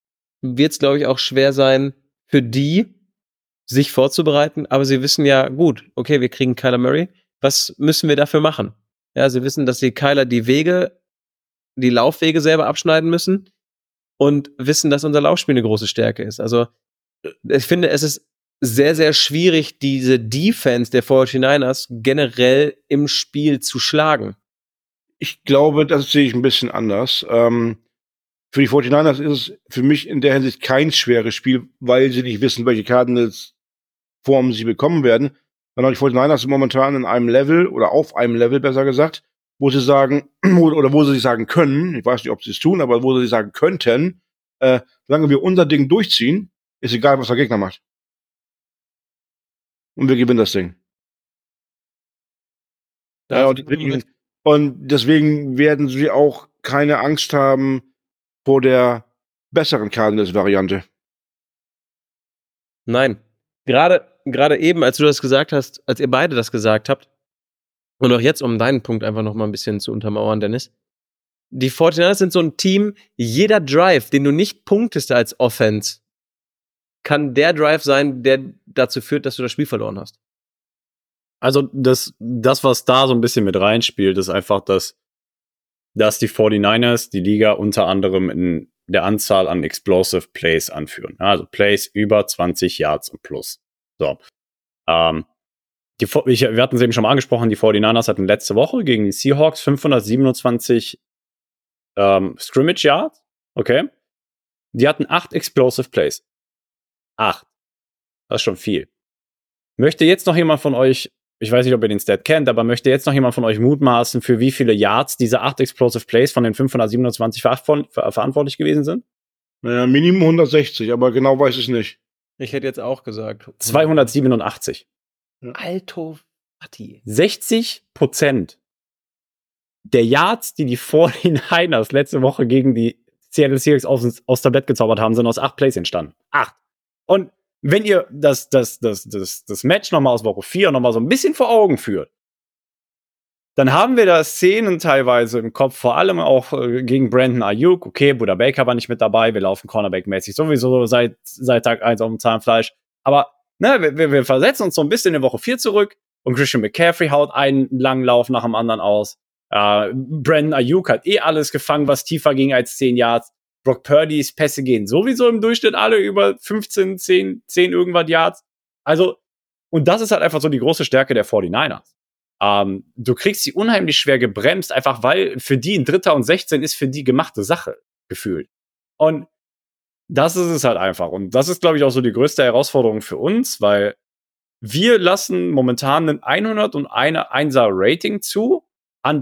wird es, glaube ich, auch schwer sein, für die, sich vorzubereiten. Aber sie wissen ja, gut, okay, wir kriegen Kyler Murray. Was müssen wir dafür machen? Ja, sie wissen, dass sie Kyler die Laufwege selber abschneiden müssen und wissen, dass unser Laufspiel eine große Stärke ist. Also, ich finde, es ist sehr, sehr schwierig, diese Defense der 49ers generell im Spiel zu schlagen. Ich glaube, das sehe ich ein bisschen anders. Für die 49ers ist es für mich in der Hinsicht kein schweres Spiel, weil sie nicht wissen, welche Cardinals-Formen sie bekommen werden. Sondern die 49ers sind momentan in einem Level, oder auf einem Level, besser gesagt, wo sie sagen, oder wo sie sagen können, ich weiß nicht, ob sie es tun, aber wo sie sagen könnten, solange wir unser Ding durchziehen, ist egal, was der Gegner macht. Und wir gewinnen das Ding. Ja, und deswegen werden sie auch keine Angst haben vor der besseren Cardinals-Variante. Nein. Gerade eben, als du das gesagt hast, als ihr beide das gesagt habt, und auch jetzt, um deinen Punkt einfach noch mal ein bisschen zu untermauern, Dennis, die 49ers sind so ein Team, jeder Drive, den du nicht punktest als Offense, kann der Drive sein, der dazu führt, dass du das Spiel verloren hast. Also das, was da so ein bisschen mit reinspielt, ist einfach, dass die 49ers die Liga unter anderem in der Anzahl an Explosive Plays anführen. Also Plays über 20 Yards und plus. So. Wir hatten es eben schon mal angesprochen, die 49ers hatten letzte Woche gegen die Seahawks 527 Scrimmage Yards. Okay. Die hatten 8 Explosive Plays. 8. Das ist schon viel. Möchte jetzt noch jemand von euch, ich weiß nicht, ob ihr den Stat kennt, aber möchte jetzt noch jemand von euch mutmaßen, für wie viele Yards diese 8 Explosive Plays von den 527 verantwortlich gewesen sind? Naja, Minimum 160, aber genau weiß ich nicht. Ich hätte jetzt auch gesagt 287. Alto Fatti. 60% der Yards, die 49ers letzte Woche gegen die Seattle Seahawks aus Tablett gezaubert haben, sind aus 8 Plays entstanden. 8. Und wenn ihr das Match nochmal aus Woche 4 nochmal so ein bisschen vor Augen führt, dann haben wir da Szenen teilweise im Kopf, vor allem auch gegen Brandon Ayuk. Okay, Buda Baker war nicht mit dabei, wir laufen Cornerback-mäßig sowieso seit Tag 1 auf dem Zahnfleisch. Aber wir versetzen uns so ein bisschen in Woche 4 zurück und Christian McCaffrey haut einen langen Lauf nach dem anderen aus. Brandon Ayuk hat alles gefangen, was tiefer ging als 10 Yards. Brock Purdys Pässe gehen sowieso im Durchschnitt alle über 15, 10 irgendwas Yards. Also, und das ist halt einfach so die große Stärke der 49ers. Du kriegst sie unheimlich schwer gebremst, einfach weil für die ein 3. und 16 ist für die gemachte Sache, gefühlt. Und das ist es halt einfach. Und das ist, glaube ich, auch so die größte Herausforderung für uns, weil wir lassen momentan ein 101er Rating zu an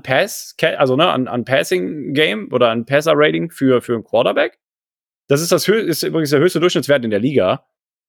an Passing Game oder an Passer Rating für einen Quarterback. Das ist ist übrigens der höchste Durchschnittswert in der Liga.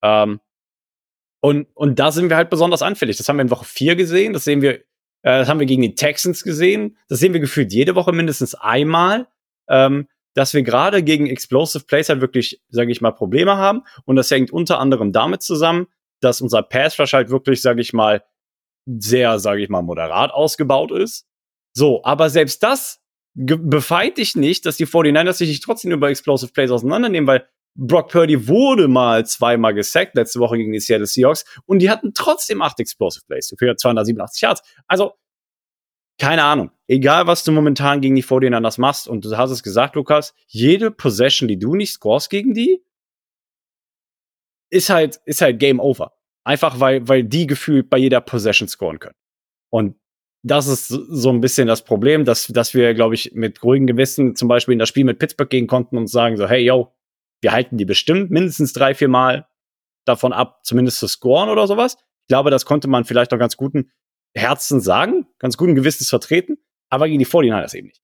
Und da sind wir halt besonders anfällig. Das haben wir in Woche 4 gesehen. Das haben wir gegen die Texans gesehen. Das sehen wir gefühlt jede Woche mindestens einmal. Dass wir gerade gegen Explosive Plays halt wirklich, sage ich mal, Probleme haben. Und das hängt unter anderem damit zusammen, dass unser Pass Rush halt wirklich, sage ich mal, sehr, sage ich mal, moderat ausgebaut ist. So, aber selbst das befeit dich nicht, dass die 49ers sich nicht trotzdem über Explosive Plays auseinandernehmen, weil Brock Purdy wurde mal 2-mal gesackt, letzte Woche gegen die Seattle Seahawks, und die hatten trotzdem 8 Explosive Plays für 287 Yards. Also, keine Ahnung. Egal, was du momentan gegen die 49ers machst, und du hast es gesagt, Lukas, jede Possession, die du nicht scorest gegen die, ist halt Game Over. Einfach, weil die gefühlt bei jeder Possession scoren können. Und das ist so ein bisschen das Problem, dass wir, glaube ich, mit ruhigem Gewissen zum Beispiel in das Spiel mit Pittsburgh gehen konnten und sagen so, hey, yo, wir halten die bestimmt mindestens 3-4 Mal davon ab, zumindest zu scoren oder sowas. Ich glaube, das konnte man vielleicht auch ganz guten Herzen sagen, ganz guten Gewissens vertreten, aber gegen die 49ers eben nicht.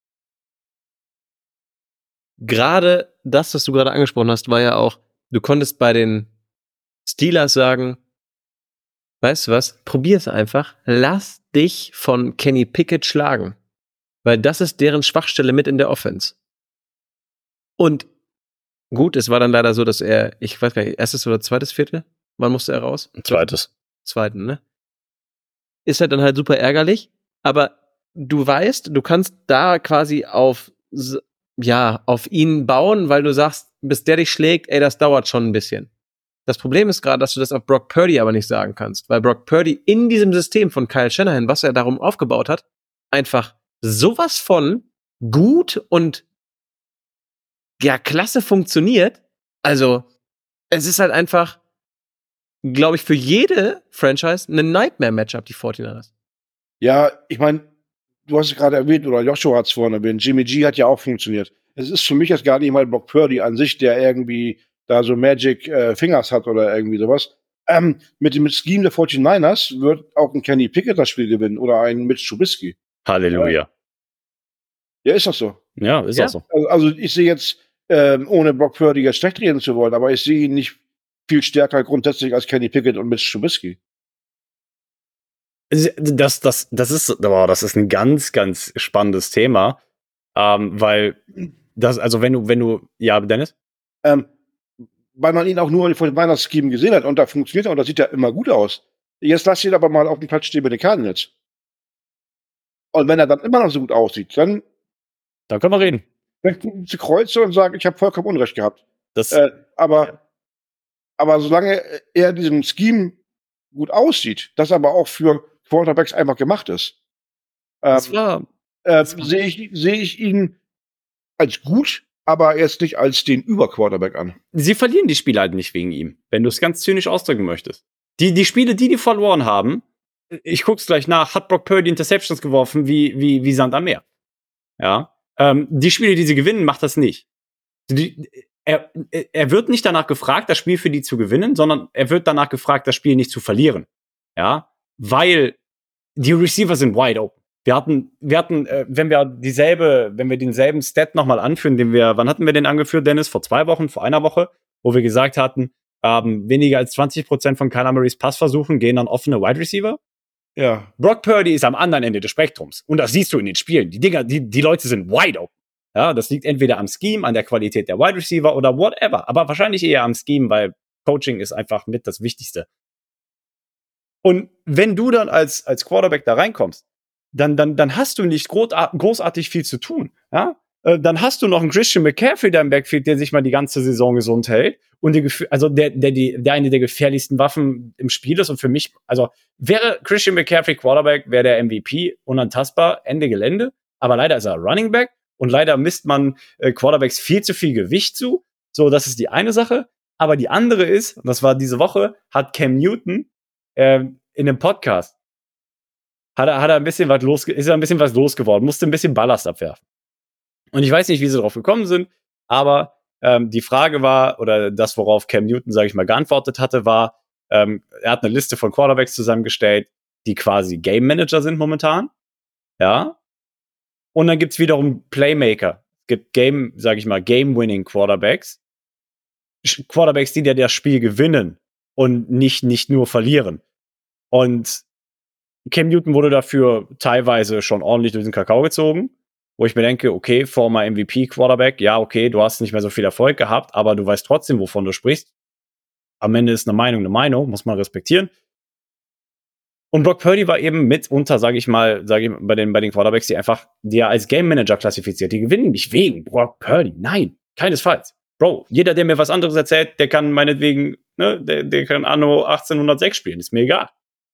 Gerade das, was du gerade angesprochen hast, war ja auch, du konntest bei den Steelers sagen, weißt du was, probier's einfach, lass dich von Kenny Pickett schlagen, weil das ist deren Schwachstelle mit in der Offense. Und gut, es war dann leider so, dass ich weiß gar nicht, erstes oder zweites Viertel? Wann musste er raus? Zweiten, ne? Ist halt dann halt super ärgerlich, aber du weißt, du kannst da quasi auf ihn bauen, weil du sagst, bis der dich schlägt, ey, das dauert schon ein bisschen. Das Problem ist gerade, dass du das auf Brock Purdy aber nicht sagen kannst, weil Brock Purdy in diesem System von Kyle Shanahan, was er darum aufgebaut hat, einfach sowas von gut und ja, klasse funktioniert. Also, es ist halt einfach, glaube ich, für jede Franchise ein Nightmare-Matchup, die 49ers. Ja, ich meine, du hast es gerade erwähnt, oder Joshua hat es vorhin erwähnt, Jimmy G hat ja auch funktioniert. Es ist für mich jetzt gar nicht mal Brock Purdy an sich, der irgendwie da so Magic Fingers hat oder irgendwie sowas. Mit dem Scheme der 49ers wird auch ein Kenny Pickett das Spiel gewinnen oder ein Mitch Trubisky. Halleluja. Ja, ist das so. Ja, ist Ja. auch so. Also ich sehe jetzt, ohne Brock Purdy jetzt schlecht reden zu wollen, aber ich sehe ihn nicht viel stärker grundsätzlich als Kenny Pickett und Mitch Trubisky. Das ist ein ganz, ganz spannendes Thema, weil also wenn du, ja, Dennis? Weil man ihn auch nur von Weihnachtsscheme gesehen hat und da funktioniert er und das sieht ja immer gut aus. Jetzt lass ihn aber mal auf dem Platz stehen bei den Cardinals. Und wenn er dann immer noch so gut aussieht, dann können wir reden. zu Kreuze und sagen, ich habe vollkommen Unrecht gehabt. Das, Aber solange er diesem Scheme gut aussieht, das aber auch für Quarterbacks einfach gemacht ist, sehe ich ihn als gut, aber jetzt nicht als den Überquarterback an. Sie verlieren die Spiele halt nicht wegen ihm, wenn du es ganz zynisch ausdrücken möchtest. Die Spiele, die verloren haben, ich guck's gleich nach, hat Brock Purdy Interceptions geworfen wie Sand am Meer. Ja. Die Spiele, die sie gewinnen, macht das nicht. Er wird nicht danach gefragt, das Spiel für die zu gewinnen, sondern er wird danach gefragt, das Spiel nicht zu verlieren. Ja. Weil die Receiver sind wide open. Wir hatten, wenn wir denselben Stat nochmal anführen, wann hatten wir den angeführt, Dennis? Vor 2 Wochen, vor einer Woche, wo wir gesagt hatten, weniger als 20% von Kyler Murrays Passversuchen gehen an offene Wide Receiver. Ja. Brock Purdy ist am anderen Ende des Spektrums. Und das siehst du in den Spielen. Die Dinger, die Leute sind wide open. Ja, das liegt entweder am Scheme, an der Qualität der Wide Receiver oder whatever. Aber wahrscheinlich eher am Scheme, weil Coaching ist einfach mit das Wichtigste. Und wenn du dann als Quarterback da reinkommst, dann hast du nicht großartig viel zu tun. Ja? Dann hast du noch einen Christian McCaffrey da im Backfield, der sich mal die ganze Saison gesund hält und der eine der gefährlichsten Waffen im Spiel ist. Und für mich, also wäre Christian McCaffrey Quarterback, wäre der MVP, unantastbar, Ende Gelände. Aber leider ist er Running Back und leider misst man Quarterbacks viel zu viel Gewicht zu. So, das ist die eine Sache. Aber die andere ist, und das war diese Woche, hat Cam Newton in einem Podcast ist er ein bisschen was losgeworden, musste ein bisschen Ballast abwerfen. Und ich weiß nicht, wie sie drauf gekommen sind, aber die Frage war, oder das, worauf Cam Newton, sage ich mal, geantwortet hatte, war, er hat eine Liste von Quarterbacks zusammengestellt, die quasi Game Manager sind momentan. Ja. Und dann gibt's wiederum Playmaker. Es gibt Game-Winning Quarterbacks. Quarterbacks, die das Spiel gewinnen und nicht nur verlieren. Und Cam Newton wurde dafür teilweise schon ordentlich durch den Kakao gezogen, wo ich mir denke, okay, former MVP-Quarterback, ja, okay, du hast nicht mehr so viel Erfolg gehabt, aber du weißt trotzdem, wovon du sprichst. Am Ende ist eine Meinung, muss man respektieren. Und Brock Purdy war eben mitunter, sage ich mal, bei den Quarterbacks, die er als Game Manager klassifiziert. Die gewinnen nicht wegen Brock Purdy. Nein, keinesfalls. Bro, jeder, der mir was anderes erzählt, der kann meinetwegen, ne, der kann Anno 1806 spielen, ist mir egal.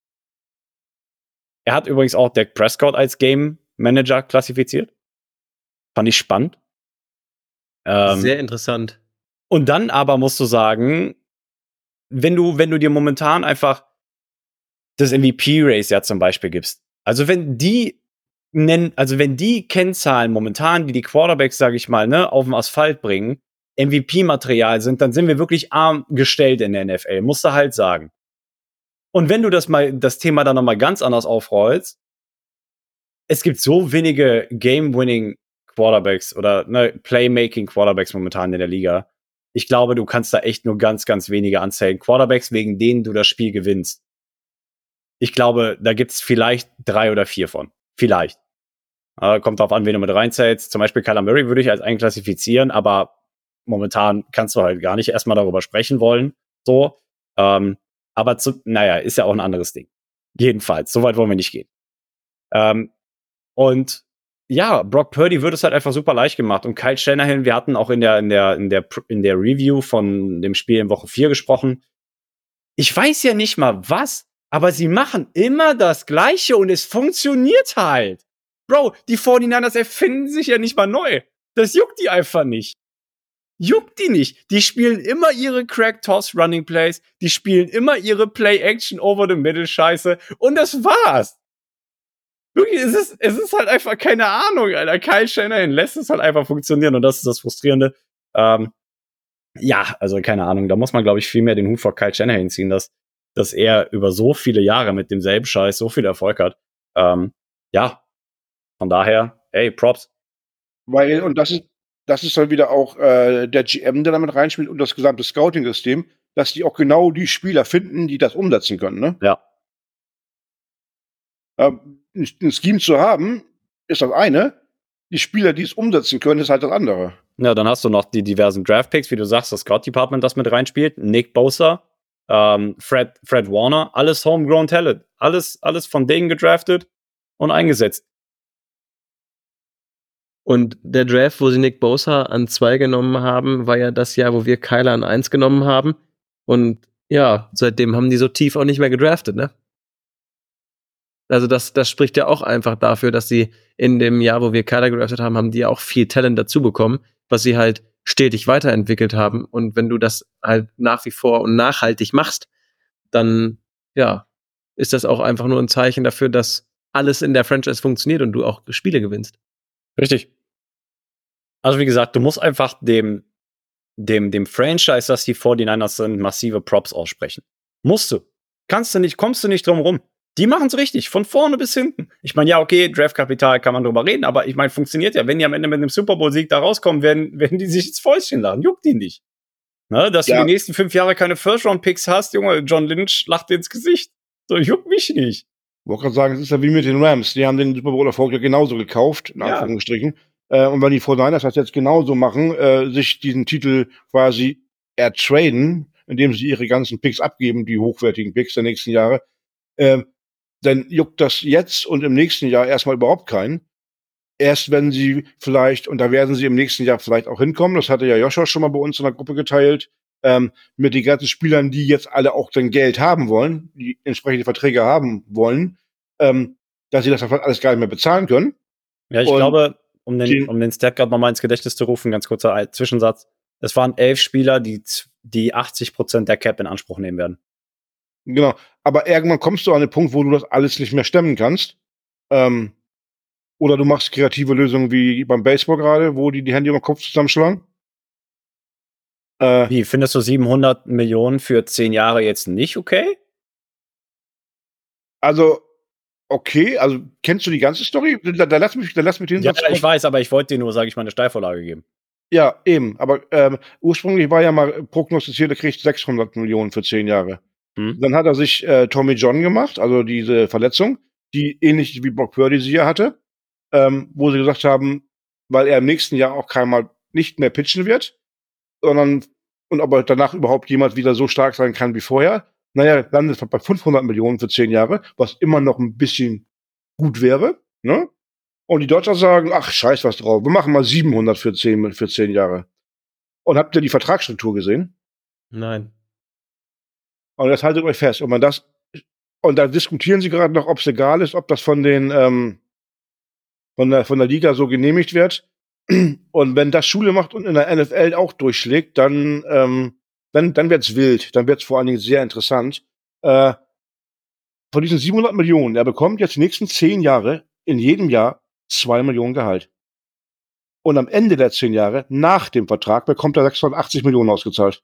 Er hat übrigens auch Dak Prescott als Game Manager klassifiziert. Fand ich spannend. Sehr interessant. Und dann aber musst du sagen, wenn du dir momentan einfach das MVP-Race ja zum Beispiel gibst, also wenn die Kennzahlen momentan, die Quarterbacks, sage ich mal, ne, auf den Asphalt bringen, MVP-Material sind, dann sind wir wirklich arm gestellt in der NFL, musst du halt sagen. Und wenn du das Thema dann nochmal ganz anders aufrollst, es gibt so wenige Game-Winning Quarterbacks oder Playmaking Quarterbacks momentan in der Liga. Ich glaube, du kannst da echt nur ganz, ganz wenige anzählen. Quarterbacks, wegen denen du das Spiel gewinnst. Ich glaube, da gibt's vielleicht 3 oder 4 von. Vielleicht. Kommt drauf an, wen du mit reinzählst. Zum Beispiel Kyler Murray würde ich als einen klassifizieren, aber momentan kannst du halt gar nicht erstmal darüber sprechen wollen. So. Aber ist ja auch ein anderes Ding. Jedenfalls, so weit wollen wir nicht gehen. Und ja, Brock Purdy wird es halt einfach super leicht gemacht. Und Kyle Shanahan, wir hatten auch in der Review von dem Spiel in Woche 4 gesprochen. Ich weiß ja nicht mal was, aber sie machen immer das Gleiche und es funktioniert halt. Bro, die 49ers erfinden sich ja nicht mal neu. Das juckt die einfach nicht. Juckt die nicht. Die spielen immer ihre Crack-Toss-Running-Plays, die spielen immer ihre Play-Action-Over-the-Middle-Scheiße und das war's. Wirklich, es ist halt einfach keine Ahnung, Alter. Kyle Shanahan lässt es halt einfach funktionieren und das ist das Frustrierende. Ja, also keine Ahnung, da muss man, glaube ich, viel mehr den Hut vor Kyle Shanahan ziehen, dass er über so viele Jahre mit demselben Scheiß so viel Erfolg hat. Ja, von daher, hey, Props. Weil, und das ist dann wieder auch der GM, der damit reinspielt und das gesamte Scouting-System, dass die auch genau die Spieler finden, die das umsetzen können, ne? Ja. Ein Scheme zu haben, ist das eine. Die Spieler, die es umsetzen können, ist halt das andere. Ja, dann hast du noch die diversen Draft-Picks, wie du sagst, das Scout-Department, das mit reinspielt. Nick Bosa, Fred Warner, alles Homegrown Talent. Alles von denen gedraftet und eingesetzt. Und der Draft, wo sie Nick Bosa an 2 genommen haben, war ja das Jahr, wo wir Kyler an 1 genommen haben. Und ja, seitdem haben die so tief auch nicht mehr gedraftet, ne? Also das spricht ja auch einfach dafür, dass sie in dem Jahr, wo wir Kyler gedraftet haben, haben die auch viel Talent dazu bekommen, was sie halt stetig weiterentwickelt haben. Und wenn du das halt nach wie vor und nachhaltig machst, dann, ja, ist das auch einfach nur ein Zeichen dafür, dass alles in der Franchise funktioniert und du auch Spiele gewinnst. Richtig. Also wie gesagt, du musst einfach dem Franchise, das die 49ers sind, massive Props aussprechen. Musst du. Kommst du nicht drum rum. Die machen es richtig, von vorne bis hinten. Ich meine, ja, okay, Draftkapital kann man drüber reden, aber ich meine, funktioniert ja. Wenn die am Ende mit einem Super Bowl-Sieg da rauskommen, werden die sich ins Fäustchen lachen. Juckt die nicht. Ne, dass du die nächsten 5 Jahre keine First-Round-Picks hast, Junge, John Lynch lacht dir ins Gesicht. So, juckt mich nicht. Ich wollte gerade sagen, es ist ja wie mit den Rams. Die haben den Super Bowl-Erfolg ja genauso gekauft, in Anführungsstrichen. Und wenn die 49ers das jetzt genauso machen, sich diesen Titel quasi ertraden, indem sie ihre ganzen Picks abgeben, die hochwertigen Picks der nächsten Jahre, dann juckt das jetzt und im nächsten Jahr erstmal überhaupt keinen. Erst wenn sie vielleicht, und da werden sie im nächsten Jahr vielleicht auch hinkommen, das hatte ja Joshua schon mal bei uns in der Gruppe geteilt, mit den ganzen Spielern, die jetzt alle auch dann Geld haben wollen, die entsprechende Verträge haben wollen, dass sie das alles gar nicht mehr bezahlen können. Ja, ich glaube, um den Stat gerade nochmal ins Gedächtnis zu rufen, ganz kurzer Zwischensatz, es waren 11 Spieler, die 80% der Cap in Anspruch nehmen werden. Genau, aber irgendwann kommst du an den Punkt, wo du das alles nicht mehr stemmen kannst. Oder du machst kreative Lösungen wie beim Baseball gerade, wo die Hände über den Kopf zusammenschlagen. Wie, findest du 700 Millionen für 10 Jahre jetzt nicht okay? Also, okay, also kennst du die ganze Story? Da lass mich den Satz. Ja, ich weiß, aber ich wollte dir nur, sage ich mal, eine Steilvorlage geben. Ja, eben, aber ursprünglich war ja mal prognostiziert, er kriegt 600 Millionen für 10 Jahre. Dann hat er sich Tommy John gemacht, also diese Verletzung, die ähnlich wie Brock Purdy sie ja hatte, wo sie gesagt haben, weil er im nächsten Jahr auch keinmal nicht mehr pitchen wird, sondern und ob er danach überhaupt jemals wieder so stark sein kann wie vorher. Naja, landet bei 500 Millionen für 10 Jahre, was immer noch ein bisschen gut wäre, ne? Und die Dodgers sagen, ach, scheiß was drauf, wir machen mal 700 für 10 Jahre. Und habt ihr die Vertragsstruktur gesehen? Nein. Und das haltet euch fest. Und da diskutieren sie gerade noch, ob es egal ist, ob das von der Liga so genehmigt wird. Und wenn das Schule macht und in der NFL auch durchschlägt, dann wird's wild. Dann wird's vor allen Dingen sehr interessant. Von diesen 700 Millionen, er bekommt jetzt die nächsten 10 Jahre in jedem Jahr 2 Millionen Gehalt. Und am Ende der 10 Jahre, nach dem Vertrag, bekommt er 680 Millionen ausgezahlt.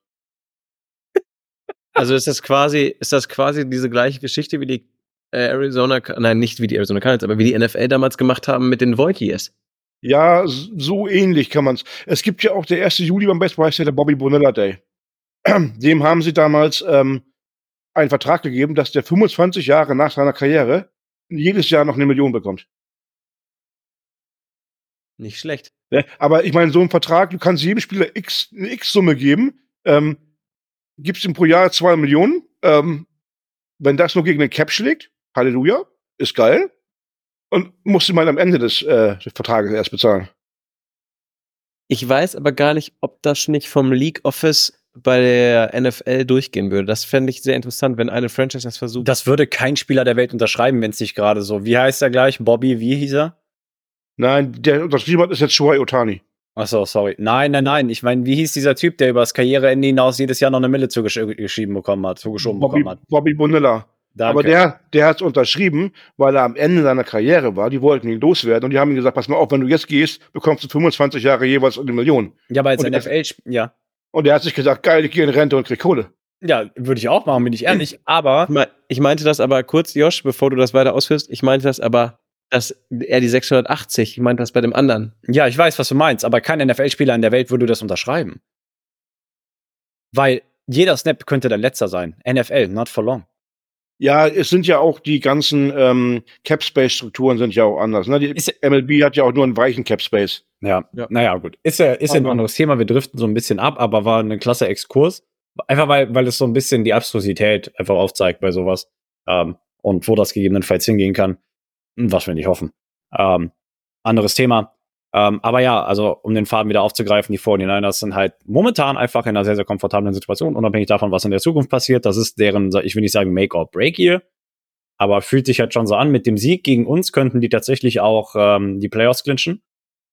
Also ist das quasi diese gleiche Geschichte wie die nicht wie die Arizona Cardinals, aber wie die NFL damals gemacht haben mit den Void Years. Ja, so ähnlich kann man's. Es gibt ja auch der 1. Juli beim Baseball, heißt ja der Bobby Bonilla Day. Dem haben sie damals einen Vertrag gegeben, dass der 25 Jahre nach seiner Karriere jedes Jahr noch 1 Million bekommt. Nicht schlecht. Ja, aber ich meine, so ein Vertrag, du kannst jedem Spieler eine X-Summe geben, gibst ihm pro Jahr 2 Millionen. Wenn das nur gegen den Cap schlägt, Halleluja, ist geil. und musste man am Ende des Vertrages erst bezahlen. Ich weiß aber gar nicht, ob das nicht vom League Office bei der NFL durchgehen würde. Das fände ich sehr interessant, wenn eine Franchise das versucht. Das würde kein Spieler der Welt unterschreiben, wenn es nicht gerade so. Wie heißt er gleich? Bobby, wie hieß er? Nein, der unterschrieben hat, ist jetzt Shohei Ohtani. Achso, sorry. Nein. Ich meine, wie hieß dieser Typ, der über das Karriereende hinaus jedes Jahr noch eine Mille zugeschoben bekommen hat? Bobby Bonilla. Danke. Aber der hat es unterschrieben, weil er am Ende seiner Karriere war. Die wollten ihn loswerden und die haben ihm gesagt, pass mal auf, wenn du jetzt gehst, bekommst du 25 Jahre jeweils eine Million. Ja, aber als Und NFL, ja. Und er hat sich gesagt, geil, ich gehe in Rente und krieg Kohle. Ja, würde ich auch machen, bin ich ehrlich. Aber Ich meinte das aber kurz, Josh, bevor du das weiter ausführst, ich meinte das aber, dass er die 680, ich meinte das bei dem anderen. ja, ich weiß, was du meinst, aber kein NFL-Spieler in der Welt würde das unterschreiben. Weil jeder Snap könnte dein letzter sein. NFL, not for long. Ja, es sind ja auch die ganzen Cap-Space-Strukturen sind ja auch anders. Ne? Die MLB hat ja auch nur einen weichen Cap-Space. Ja, naja, gut. Ist ja ein anderes Thema. Wir driften so ein bisschen ab, aber war ein klasse Exkurs. Einfach weil es so ein bisschen die Abstrusität einfach aufzeigt bei sowas. Und wo das gegebenenfalls hingehen kann. Was wir nicht hoffen. Anderes Thema. Aber ja, also um den Faden wieder aufzugreifen, die 49ers sind halt momentan einfach in einer sehr, sehr komfortablen Situation, unabhängig davon, was in der Zukunft passiert. Das ist deren, ich will nicht sagen Make or Break hier, aber fühlt sich halt schon so an. Mit dem Sieg gegen uns könnten die tatsächlich auch die Playoffs clinchen.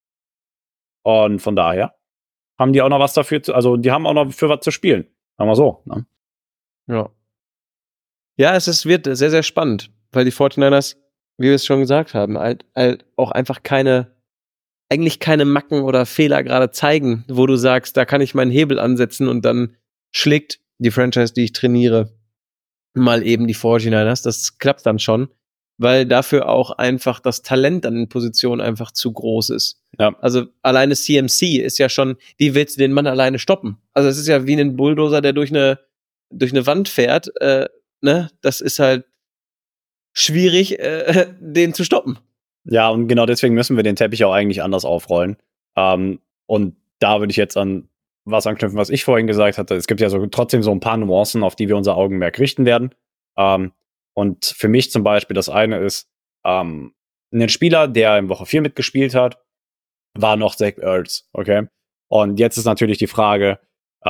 Und von daher haben die auch noch was dafür, also die haben auch noch für was zu spielen. Sagen wir so. Ne? Ja. Ja, wird sehr, sehr spannend, weil die 49ers, wie wir es schon gesagt haben, halt auch einfach eigentlich keine Macken oder Fehler gerade zeigen, wo du sagst, da kann ich meinen Hebel ansetzen und dann schlägt die Franchise, die ich trainiere, mal eben die 49ers. Das klappt dann schon, weil dafür auch einfach das Talent an den Positionen einfach zu groß ist. Ja. Also alleine CMC ist ja schon, wie willst du den Mann alleine stoppen? Also es ist ja wie ein Bulldozer, der durch eine Wand fährt, ne? Das ist halt schwierig, den zu stoppen. Ja, und genau deswegen müssen wir den Teppich auch eigentlich anders aufrollen. Und da würde ich jetzt an was anknüpfen, was ich vorhin gesagt hatte. Es gibt ja trotzdem so ein paar Nuancen, auf die wir unser Augenmerk richten werden. Und für mich zum Beispiel das eine ist, ein Spieler, der in Woche 4 mitgespielt war noch Zach Ertz, okay? Und jetzt ist natürlich die Frage,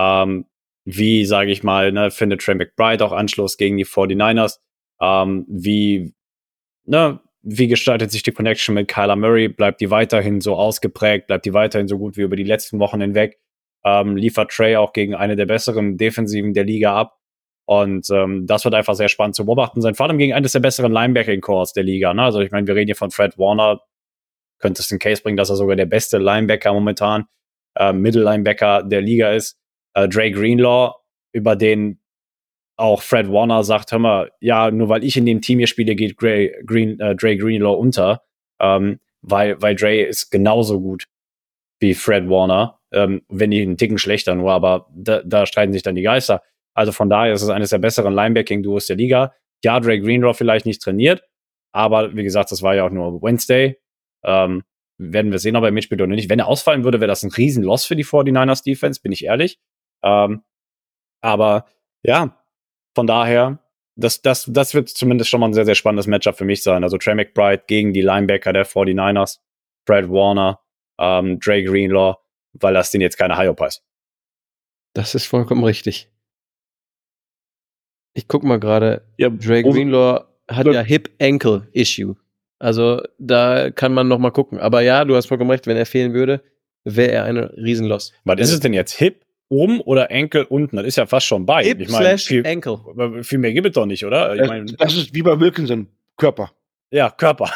wie, sage ich mal, ne, findet Trey McBride auch Anschluss gegen die 49ers? Wie gestaltet sich die Connection mit Kyler Murray? Bleibt die weiterhin so ausgeprägt? Bleibt die weiterhin so gut wie über die letzten Wochen hinweg? Liefert Trey auch gegen eine der besseren Defensiven der Liga ab? Und das wird einfach sehr spannend zu beobachten sein. Vor allem gegen eines der besseren Linebacking-Cores der Liga. Ne? Also ich meine, wir reden hier von Fred Warner. Könnte es einen Case bringen, dass er sogar der beste Linebacker momentan, Middle-Linebacker der Liga ist. Dre Greenlaw, über den auch Fred Warner sagt, hör mal, ja, nur weil ich in dem Team hier spiele, geht Dre Greenlaw unter, weil Dre ist genauso gut wie Fred Warner, wenn nicht einen Ticken schlechter nur, aber da streiten sich dann die Geister. Also von daher ist es eines der besseren Linebacking-Duos der Liga. Ja, Dre Greenlaw vielleicht nicht trainiert, aber wie gesagt, das war ja auch nur Wednesday. Werden wir sehen, ob er mitspielt oder nicht. Wenn er ausfallen würde, wäre das ein riesen Loss für die 49ers Defense, bin ich ehrlich. Aber ja, von daher, das wird zumindest schon mal ein sehr, sehr spannendes Matchup für mich sein. Also Trey McBride gegen die Linebacker der 49ers, Fred Warner, Dre Greenlaw, weil das denen jetzt keine High-Up ist. Das ist vollkommen richtig. Ich guck mal gerade, Ja, Dre Greenlaw hat ja Hip-Ankle-Issue. Also da kann man noch mal gucken. Aber ja, du hast vollkommen recht, wenn er fehlen würde, wäre er eine Riesenloss. Was ist es denn jetzt? Hip oben oder Enkel unten? Das ist ja fast schon bei. Hip/Ankle. Viel mehr gibt es doch nicht, oder? Ich mein, das ist wie bei Wilkinson, Körper. Ja, Körper.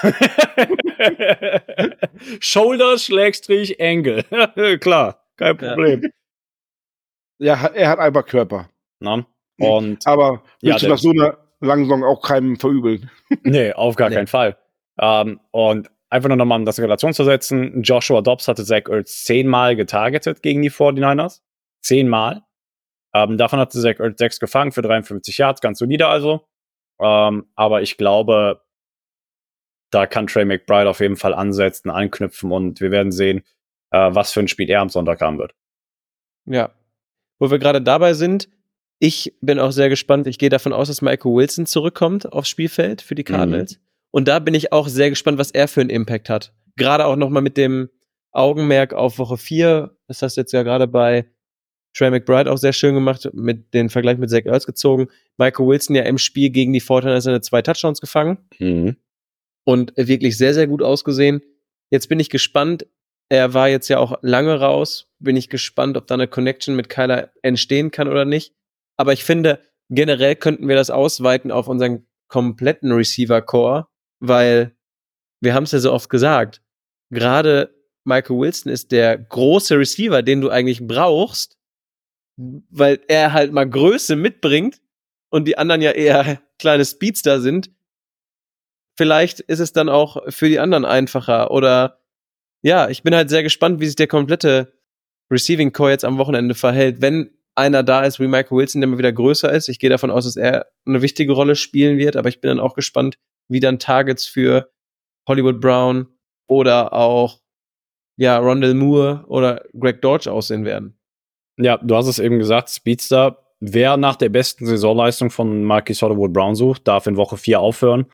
Shoulder / Ankle. Klar, kein Problem. Ja, er hat einfach Körper. Na? Und aber willst ja, du nach so einer langen Saison auch keinem verübeln? Nee, auf gar keinen Fall. Und einfach nur nochmal, um das in Relation zu setzen, Joshua Dobbs hatte Zach Ertz 10-mal getargetet gegen die 49ers. 10-mal. Davon hatte Zach Ertz 6 gefangen für 53 Yards, ganz solide also. Aber ich glaube, da kann Trey McBride auf jeden Fall ansetzen, anknüpfen und wir werden sehen, was für ein Spiel er am Sonntag haben wird. Ja. Wo wir gerade dabei sind, ich bin auch sehr gespannt. Ich gehe davon aus, dass Michael Wilson zurückkommt aufs Spielfeld für die Cardinals. Und da bin ich auch sehr gespannt, was er für einen Impact hat. Gerade auch nochmal mit dem Augenmerk auf Woche 4. Das hast du jetzt ja gerade bei Trey McBride auch sehr schön gemacht, mit den Vergleich mit Zach Ertz gezogen. Michael Wilson ja im Spiel gegen die 49ers seine 2 Touchdowns gefangen. Und wirklich sehr, sehr gut ausgesehen. Jetzt bin ich gespannt. Er war jetzt ja auch lange raus. Bin ich gespannt, ob da eine Connection mit Kyler entstehen kann oder nicht. Aber ich finde, generell könnten wir das ausweiten auf unseren kompletten Receiver-Core, weil wir haben es ja so oft gesagt, gerade Michael Wilson ist der große Receiver, den du eigentlich brauchst, weil er halt mal Größe mitbringt und die anderen ja eher kleine Speedster sind. Vielleicht ist es dann auch für die anderen einfacher. Oder ja, ich bin halt sehr gespannt, wie sich der komplette Receiving Core jetzt am Wochenende verhält, wenn einer da ist wie Michael Wilson, der mal wieder größer ist. Ich gehe davon aus, dass er eine wichtige Rolle spielen wird, aber ich bin dann auch gespannt, wie dann Targets für Hollywood Brown oder auch Rondell Moore oder Greg Dortch aussehen werden. Ja, du hast es eben gesagt, Speedster. Wer nach der besten Saisonleistung von Marquise Hollywood Brown sucht, darf in Woche 4 aufhören.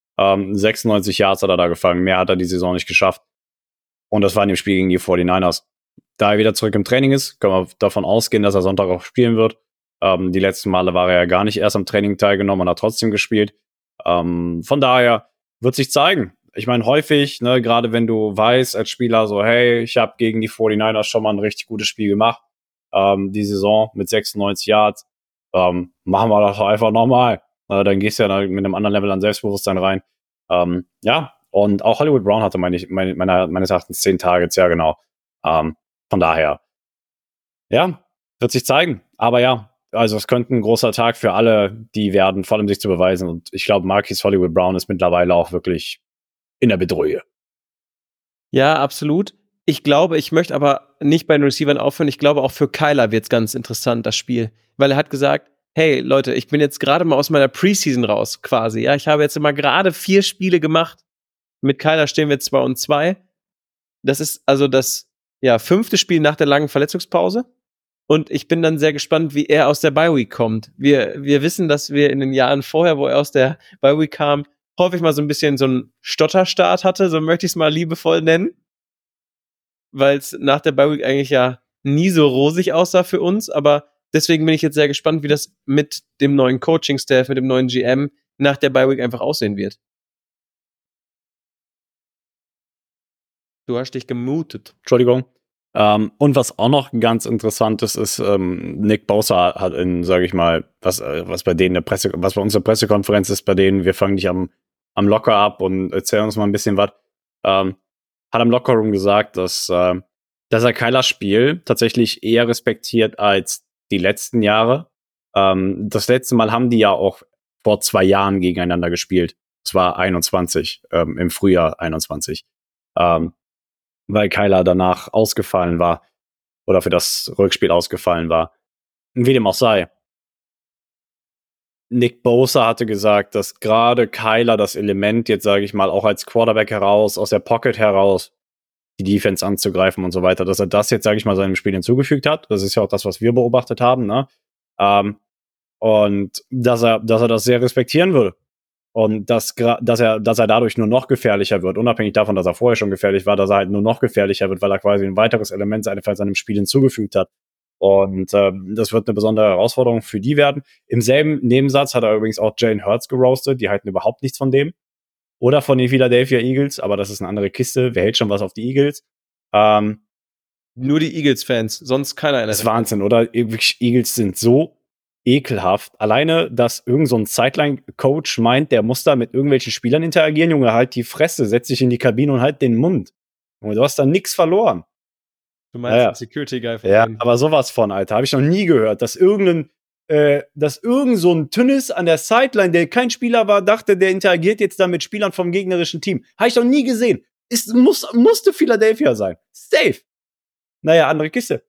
96 Yards hat er da gefangen. Mehr hat er die Saison nicht geschafft. Und das war in dem Spiel gegen die 49ers. Da er wieder zurück im Training ist, können wir davon ausgehen, dass er Sonntag auch spielen wird. Die letzten Male war er ja gar nicht erst am Training teilgenommen und hat trotzdem gespielt. Von daher wird sich zeigen. Ich meine, häufig, ne, gerade wenn du weißt als Spieler so, hey, ich habe gegen die 49ers schon mal ein richtig gutes Spiel gemacht, die Saison mit 96 Yards, machen wir das einfach nochmal. Dann gehst du ja mit einem anderen Level an Selbstbewusstsein rein. Und auch Hollywood Brown hatte meines Erachtens 10 Targets, ja genau. Von daher, ja, wird sich zeigen. Aber ja, also es könnte ein großer Tag für alle, die werden, vor allem sich zu beweisen. Und ich glaube, Marquise Hollywood Brown ist mittlerweile auch wirklich in der Bedrohung. Ja, absolut. Ich glaube, ich möchte aber nicht bei den Receivern aufhören. Ich glaube, auch für Kyler wird's ganz interessant, das Spiel. Weil er hat gesagt, hey Leute, ich bin jetzt gerade mal aus meiner Preseason raus, quasi. Ja, ich habe jetzt immer gerade 4 Spiele gemacht. Mit Kyler stehen wir 2-2. Das ist also das 5. Spiel nach der langen Verletzungspause. Und ich bin dann sehr gespannt, wie er aus der Bye-Week kommt. Wir wissen, dass wir in den Jahren vorher, wo er aus der Bye-Week kam, häufig mal so ein bisschen so einen Stotterstart hatte, so möchte ich es mal liebevoll nennen. Weil es nach der Bye-Week eigentlich ja nie so rosig aussah für uns. Aber deswegen bin ich jetzt sehr gespannt, wie das mit dem neuen Coaching-Staff, mit dem neuen GM nach der Bye-Week einfach aussehen wird. Du hast dich gemutet. Entschuldigung. Und was auch noch ganz interessant ist, Nick Bosa hat sage ich mal, was bei denen was bei uns eine Pressekonferenz ist, bei denen wir fangen nicht am Locker ab und erzählen uns mal ein bisschen was, hat am Lockerroom gesagt, dass er Kylers Spiel tatsächlich eher respektiert als die letzten Jahre. Das letzte Mal haben die ja auch vor 2 Jahren gegeneinander gespielt. Das war 21, im Frühjahr 21. Weil Kyler danach ausgefallen war oder für das Rückspiel ausgefallen war. Wie dem auch sei. Nick Bosa hatte gesagt, dass gerade Kyler das Element jetzt, sage ich mal, auch als Quarterback heraus, aus der Pocket heraus, die Defense anzugreifen und so weiter, dass er das jetzt, sage ich mal, seinem Spiel hinzugefügt hat. Das ist ja auch das, was wir beobachtet haben, ne? Und dass er das sehr respektieren würde. Und dass er dadurch nur noch gefährlicher wird, unabhängig davon, dass er vorher schon gefährlich war, dass er halt nur noch gefährlicher wird, weil er quasi ein weiteres Element seinem Spiel hinzugefügt hat. Und das wird eine besondere Herausforderung für die werden. Im selben Nebensatz hat er übrigens auch Jalen Hurts geroastet, die halten überhaupt nichts von dem. Oder von den Philadelphia Eagles, aber das ist eine andere Kiste. Wer hält schon was auf die Eagles? Nur die Eagles-Fans, sonst keiner. Das ist Wahnsinn, oder? Eagles sind so ekelhaft. Alleine, dass irgend so ein Sideline-Coach meint, der muss da mit irgendwelchen Spielern interagieren. Junge, halt die Fresse, setz dich in die Kabine und halt den Mund. Junge, du hast da nix verloren. Du meinst den Security-Guy von denen. Ja, aber sowas von, Alter. Habe ich noch nie gehört, dass irgend so ein Tünnis an der Sideline, der kein Spieler war, dachte, der interagiert jetzt da mit Spielern vom gegnerischen Team. Habe ich noch nie gesehen. Musste Philadelphia sein. Safe. Naja, andere Kiste.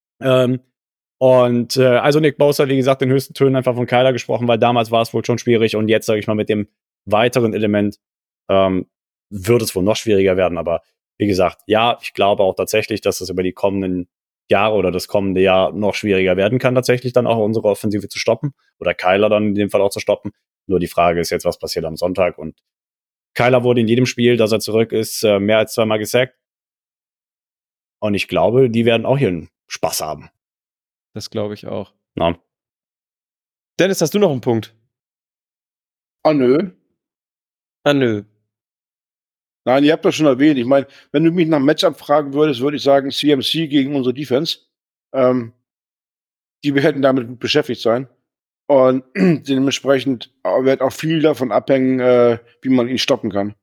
Also Nick Bosa, wie gesagt, in höchsten Tönen einfach von Kyler gesprochen, weil damals war es wohl schon schwierig und jetzt, sage ich mal, mit dem weiteren Element wird es wohl noch schwieriger werden. Aber wie gesagt, ja, ich glaube auch tatsächlich, dass es über die kommenden Jahre oder das kommende Jahr noch schwieriger werden kann, tatsächlich dann auch unsere Offensive zu stoppen oder Kyler dann in dem Fall auch zu stoppen. Nur die Frage ist jetzt, was passiert am Sonntag und Kyler wurde in jedem Spiel, dass er zurück ist, mehr als 2-mal gesackt. Und ich glaube, die werden auch hier einen Spaß haben. Das glaube ich auch. Na? Dennis, hast du noch einen Punkt? Ah, nö. Ah, nö. Nein, ihr habt das schon erwähnt. Ich meine, wenn du mich nach Matchup fragen würdest, würde ich sagen CMC gegen unsere Defense. Die werden damit gut beschäftigt sein. Und dementsprechend wird auch viel davon abhängen, wie man ihn stoppen kann.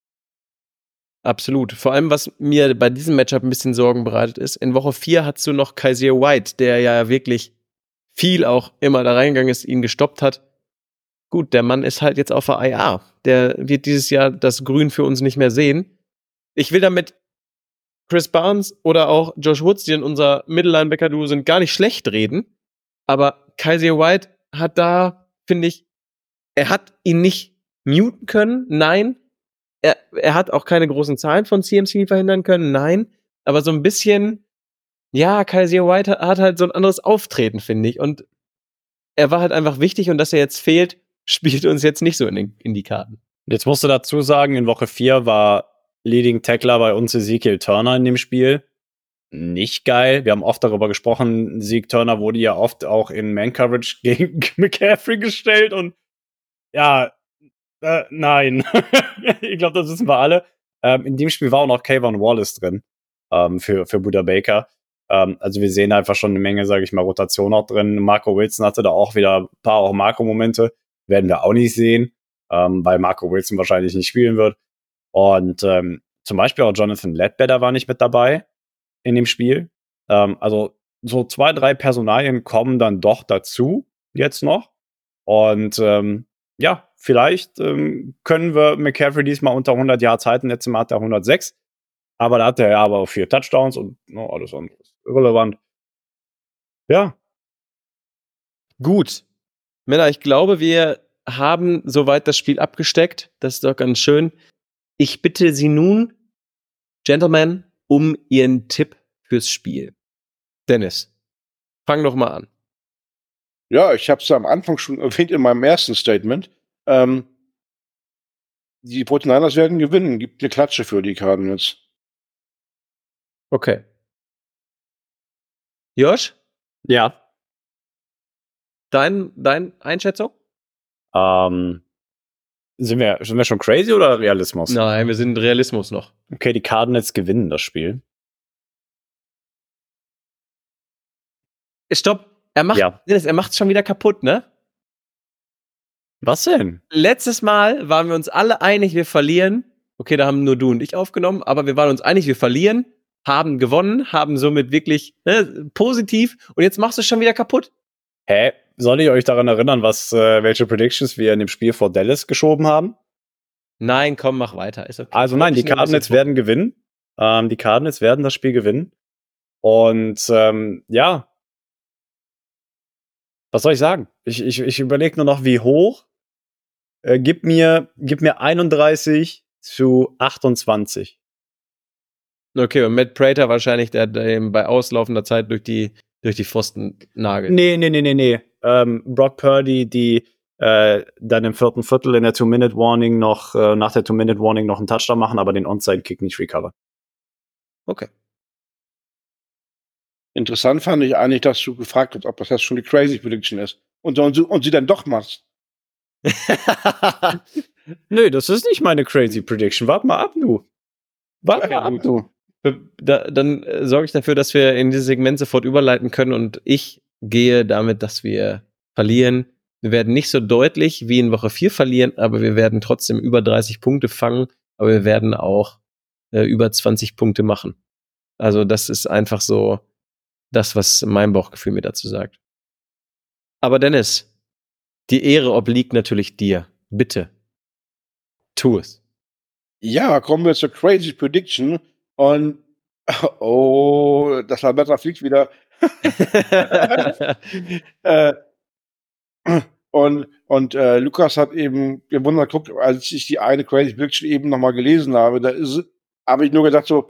Absolut. Vor allem, was mir bei diesem Matchup ein bisschen Sorgen bereitet ist, in Woche 4 hast du noch Kaiser White, der ja wirklich viel auch immer da reingegangen ist, ihn gestoppt hat. Gut, der Mann ist halt jetzt auf der IR. Der wird dieses Jahr das Grün für uns nicht mehr sehen. Ich will damit Chris Barnes oder auch Josh Woods, die in unser Middle-Linebacker-Duo sind, gar nicht schlecht reden. Aber Kaiser White hat da, finde ich, er hat ihn nicht muten können, nein. Er hat auch keine großen Zahlen von CMC verhindern können, nein. Aber so ein bisschen, ja, Kaiser White hat halt so ein anderes Auftreten, finde ich. Und er war halt einfach wichtig und dass er jetzt fehlt, spielt uns jetzt nicht so in die Karten. Jetzt musst du dazu sagen, in Woche 4 war Leading Tackler bei uns Ezekiel Turner in dem Spiel. Nicht geil. Wir haben oft darüber gesprochen, Zeke Turner wurde ja oft auch in Man-Coverage gegen McCaffrey gestellt und ja, nein. Ich glaube, das wissen wir alle. In dem Spiel war auch noch Kayvon Wallace drin für Buda Baker. Also wir sehen einfach schon eine Menge, sage ich mal, Rotation auch drin. Marco Wilson hatte da auch wieder ein paar auch Marco-Momente. Werden wir auch nicht sehen, weil Marco Wilson wahrscheinlich nicht spielen wird. Und zum Beispiel auch Jonathan Ledbetter war nicht mit dabei in dem Spiel. Also so 2, 3 Personalien kommen dann doch dazu jetzt noch. Und ja, vielleicht können wir McCaffrey diesmal unter 100 Yards halten. Letztes Mal hat er 106. Aber da hat er ja aber auch 4 Touchdowns und alles andere ist irrelevant. Ja. Gut. Männer, ich glaube, wir haben soweit das Spiel abgesteckt. Das ist doch ganz schön. Ich bitte Sie nun, Gentlemen, um Ihren Tipp fürs Spiel. Dennis, fang doch mal an. Ja, ich habe es am Anfang schon erwähnt in meinem ersten Statement. Die 49ers werden gewinnen. Gibt eine Klatsche für die Cardinals. Okay. Josh, Ja. dein Einschätzung? Sind wir schon crazy oder Realismus? Nein, wir sind Realismus noch. Okay, die Cardinals gewinnen das Spiel. Stopp. Er macht's schon wieder kaputt, ne? Was denn? Letztes Mal waren wir uns alle einig, wir verlieren. Okay, da haben nur du und ich aufgenommen, aber wir waren uns einig, wir verlieren, haben gewonnen, haben somit wirklich positiv und jetzt machst du es schon wieder kaputt. Hä? Soll ich euch daran erinnern, welche Predictions wir in dem Spiel vor Dallas geschoben haben? Nein, komm, mach weiter. Ist okay. Also nein, die Cardinals werden gewinnen. Die Cardinals werden das Spiel gewinnen. Und ja, was soll ich sagen? Ich überlege nur noch, wie hoch. Gib mir 31-28. Okay, und Matt Prater wahrscheinlich, der bei auslaufender Zeit durch die Pfosten nagelt. Nee. Brock Purdy, die dann im 4. Viertel in der 2-Minute-Warning noch, nach der 2-Minute-Warning noch einen Touchdown machen, aber den Onside-Kick nicht recover. Okay. Interessant fand ich eigentlich, dass du gefragt hast, ob das jetzt schon die Crazy Prediction ist. Und sie dann doch machst. Nö, das ist nicht meine Crazy Prediction. Warte mal ab, du. Dann sorge ich dafür, dass wir in dieses Segment sofort überleiten können und ich gehe damit, dass wir verlieren. Wir werden nicht so deutlich wie in Woche 4 verlieren, aber wir werden trotzdem über 30 Punkte fangen, aber wir werden auch über 20 Punkte machen. Also das ist einfach so das, was mein Bauchgefühl mir dazu sagt. Aber Dennis, die Ehre obliegt natürlich dir. Bitte, tu es. Ja, kommen wir zur Crazy Prediction. Und das Lametta fliegt wieder. Und Lukas hat eben gewundert, guckt, als ich die eine Crazy Prediction eben nochmal gelesen habe, habe ich nur gedacht so,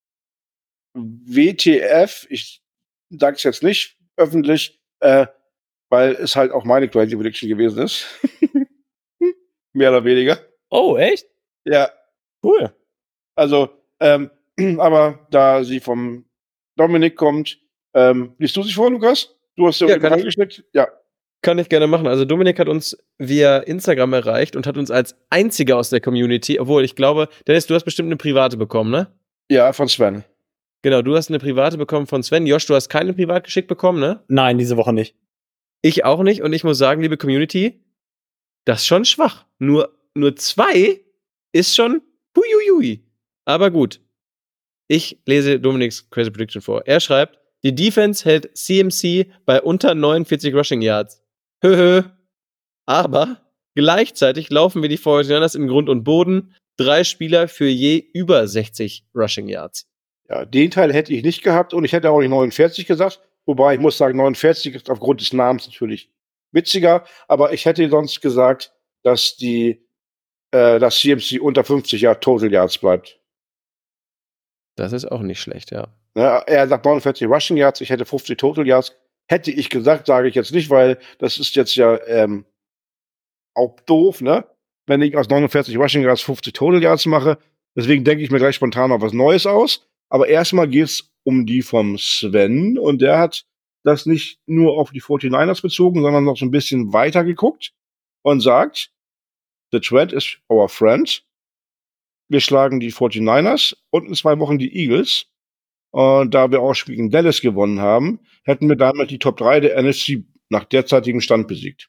WTF, ich sage es jetzt nicht öffentlich, weil es halt auch meine Crazy Prediction gewesen ist. Mehr oder weniger. Oh, echt? Ja, Cool. also, aber da sie vom Dominik kommt, liest du sie vor, Lukas? Du hast ja Ja, kann ich. reingeschickt. Ja. Kann ich gerne machen. Also Dominik hat uns via Instagram erreicht und hat uns als einziger aus der Community, obwohl ich glaube, Dennis, du hast bestimmt eine private bekommen, ne? Ja, von Sven. Genau, du hast eine private bekommen von Sven. Josh, du hast keine privat geschickt bekommen, ne? Nein, diese Woche nicht. Ich auch nicht. Und ich muss sagen, liebe Community, das ist schon schwach. Nur 2 ist schon huiuiui. Aber gut. Ich lese Dominiks Crazy Prediction vor. Er schreibt, die Defense hält CMC bei unter 49 Rushing Yards. Höhö. Aber gleichzeitig laufen wir die 49ers in Grund und Boden. 3 Spieler für je über 60 Rushing Yards. Ja, den Teil hätte ich nicht gehabt und ich hätte auch nicht 49 gesagt. Wobei ich muss sagen, 49 ist aufgrund des Namens natürlich witziger. Aber ich hätte sonst gesagt, dass das CMC unter 50 Total Yards bleibt. Das ist auch nicht schlecht, ja. Ne, er sagt 49 Rushing Yards, ich hätte 50 Total Yards. Hätte ich gesagt, sage ich jetzt nicht, weil das ist jetzt ja auch doof, ne? Wenn ich aus 49 Rushing Yards 50 Total Yards mache. Deswegen denke ich mir gleich spontan mal was Neues aus. Aber erstmal geht's um die vom Sven und der hat das nicht nur auf die 49ers bezogen, sondern noch so ein bisschen weiter geguckt und sagt, the trend is our friend. Wir schlagen die 49ers und in 2 Wochen die Eagles. Und da wir auch gegen Dallas gewonnen haben, hätten wir damit die Top 3 der NFC nach derzeitigem Stand besiegt.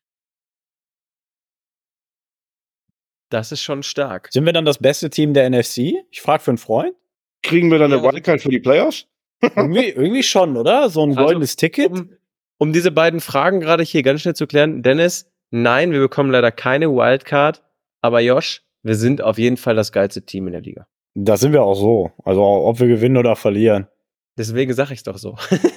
Das ist schon stark. Sind wir dann das beste Team der NFC? Ich frage für einen Freund. Kriegen wir dann Ja, eine Wildcard für die Playoffs? Irgendwie schon, oder? So ein Also, goldenes Ticket? Um diese beiden Fragen gerade hier ganz schnell zu klären. Dennis, nein, wir bekommen leider keine Wildcard. Aber Josh, wir sind auf jeden Fall das geilste Team in der Liga. Da sind wir auch so. Also ob wir gewinnen oder verlieren. Deswegen sage ich es doch so.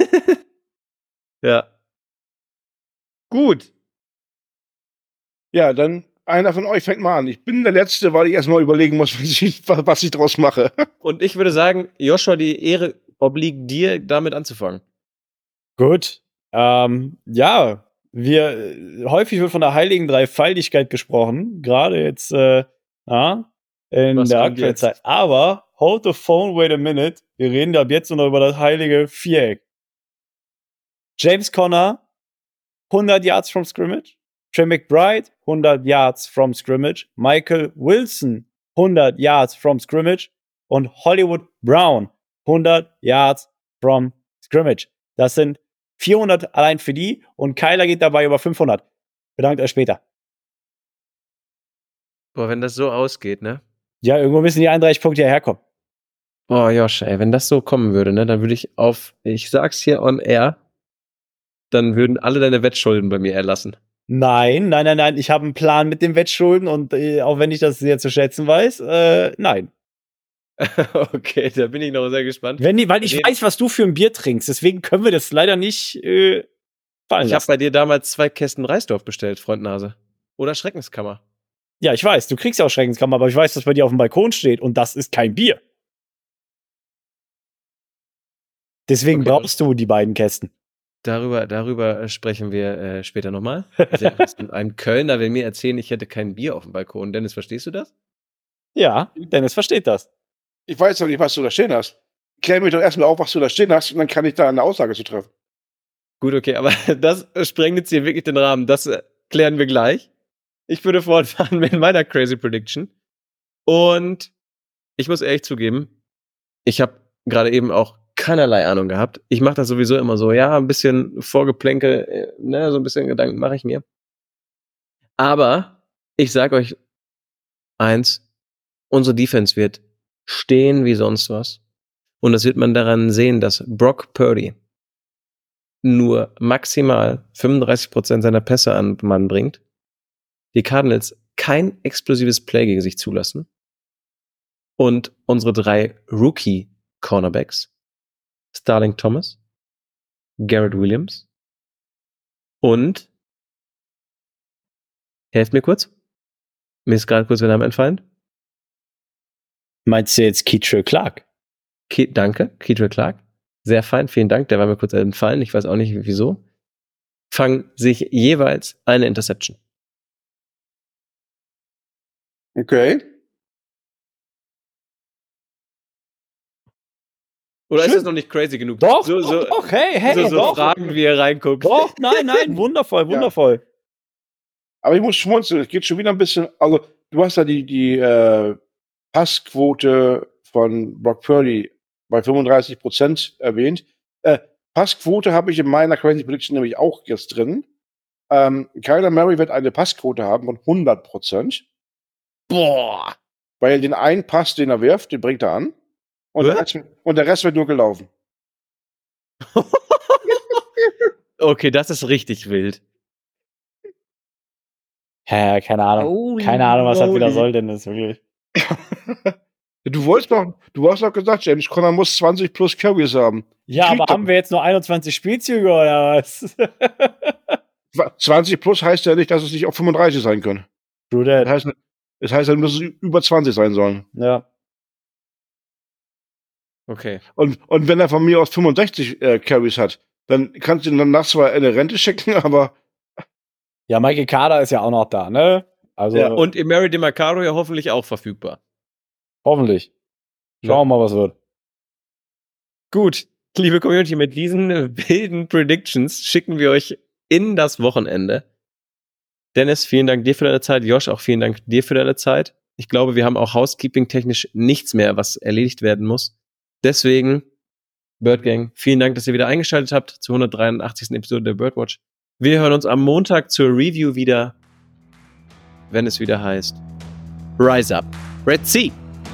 Ja. Gut. Ja, dann einer von euch fängt mal an. Ich bin der Letzte, weil ich erstmal überlegen muss, was ich draus mache. Und ich würde sagen, Joshua, die Ehre obliegt dir, damit anzufangen. Gut. Ja, häufig wird von der heiligen Dreifaltigkeit gesprochen. Gerade jetzt in Was der kommt aktuellen jetzt? Zeit. Aber hold the phone, wait a minute. Wir reden ab jetzt nur noch über das heilige Viereck. James Conner, 100 Yards from scrimmage. Trey McBride, 100 Yards from scrimmage. Michael Wilson, 100 Yards from scrimmage. Und Hollywood Brown, 100 Yards from scrimmage. Das sind 400 allein für die und Kyler geht dabei über 500. Bedankt euch später. Boah, wenn das so ausgeht, ne? Ja, irgendwo müssen die 31 Punkte hierher kommen. Boah, Josh, ey, wenn das so kommen würde, ne, dann würde ich sag's hier on air, dann würden alle deine Wettschulden bei mir erlassen. Nein. Ich habe einen Plan mit den Wettschulden und auch wenn ich das sehr zu schätzen weiß, nein. Okay, da bin ich noch sehr gespannt. Weil ich weiß, was du für ein Bier trinkst, deswegen können wir das leider nicht fallen Ich habe lassen. bei dir damals 2 Kästen Reisdorf bestellt, Freund Nase. Oder Schreckenskammer. Ja, ich weiß, du kriegst ja auch Schreckenskammer, aber ich weiß, dass bei dir auf dem Balkon steht und das ist kein Bier. Deswegen Okay, brauchst du die beiden Kästen. Darüber sprechen wir später nochmal. Ein Kölner will mir erzählen, ich hätte kein Bier auf dem Balkon. Dennis, verstehst du das? Ja, Dennis versteht das. Ich weiß doch nicht, was du da stehen hast. Klär mich doch erstmal auf, was du da stehen hast, und dann kann ich da eine Aussage zu treffen. Gut, okay, aber das sprengt jetzt hier wirklich den Rahmen. Das klären wir gleich. Ich würde fortfahren mit meiner Crazy Prediction. Und ich muss ehrlich zugeben, ich habe gerade eben auch keinerlei Ahnung gehabt. Ich mache das sowieso immer so, ja, ein bisschen Vorgeplänkel, ne, so ein bisschen Gedanken mache ich mir. Aber ich sage euch eins, unsere Defense wird stehen wie sonst was. Und das wird man daran sehen, dass Brock Purdy nur maximal 35% seiner Pässe an Mann bringt. Die Cardinals kein explosives Play gegen sich zulassen. Und unsere 3 Rookie-Cornerbacks, Starling Thomas, Garrett Williams und, helft mir kurz, mir ist gerade kurz der Name entfallen. Meinst du jetzt Keitrell Clark? Danke, Keitrell Clark. Sehr fein, vielen Dank, der war mir kurz entfallen, ich weiß auch nicht wieso. Fangen sich jeweils eine Interception. Okay. Oder Schön. ist das noch nicht crazy genug? Doch, so, doch, hey, so doch. Fragen, wie ihr reinguckt. Doch, nein, wundervoll. Aber ich muss schmunzeln, es geht schon wieder ein bisschen, also du hast ja die Passquote von Brock Purdy bei 35% erwähnt. Passquote habe ich in meiner Crazy Prediction nämlich auch jetzt drin. Kyler Murray wird eine Passquote haben von 100%, Boah. weil den einen Pass, den er wirft, den bringt er an. Und der Rest wird nur gelaufen. Okay, das ist richtig wild. Hä, keine Ahnung. Keine Ahnung, was das wieder soll, denn das wirklich. Du hast doch gesagt, James Conner muss 20 plus Carries haben. Ja, Kriegt aber er. haben wir jetzt nur 21 Spielzüge oder was? 20 plus heißt ja nicht, dass es nicht auch 35 sein können. True Das that. heißt ja, dass es über 20 sein sollen. Ja. Okay. Und wenn er von mir aus 65 Carries hat, dann kannst du ihn danach zwar in eine Rente schicken, aber Ja, Michael Carter ist ja auch noch da, ne? Also, Ja, Und Emery DeMarcaro ja hoffentlich auch verfügbar. hoffentlich. Schauen wir mal, was wird. Gut, liebe Community, mit diesen wilden Predictions schicken wir euch in das Wochenende. Dennis, vielen Dank dir für deine Zeit. Josh, auch vielen Dank dir für deine Zeit. Ich glaube, wir haben auch housekeeping-technisch nichts mehr, was erledigt werden muss. Deswegen, Birdgang, vielen Dank, dass ihr wieder eingeschaltet habt zur 183. Episode der Birdwatch. Wir hören uns am Montag zur Review wieder, wenn es wieder heißt Rise Up, Red Sea.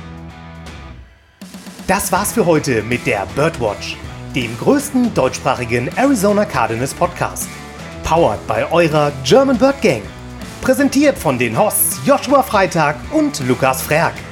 Das war's für heute mit der Birdwatch, dem größten deutschsprachigen Arizona Cardinals Podcast. Powered bei eurer German Bird Gang. Präsentiert von den Hosts Joshua Freitag und Lukas Frerk.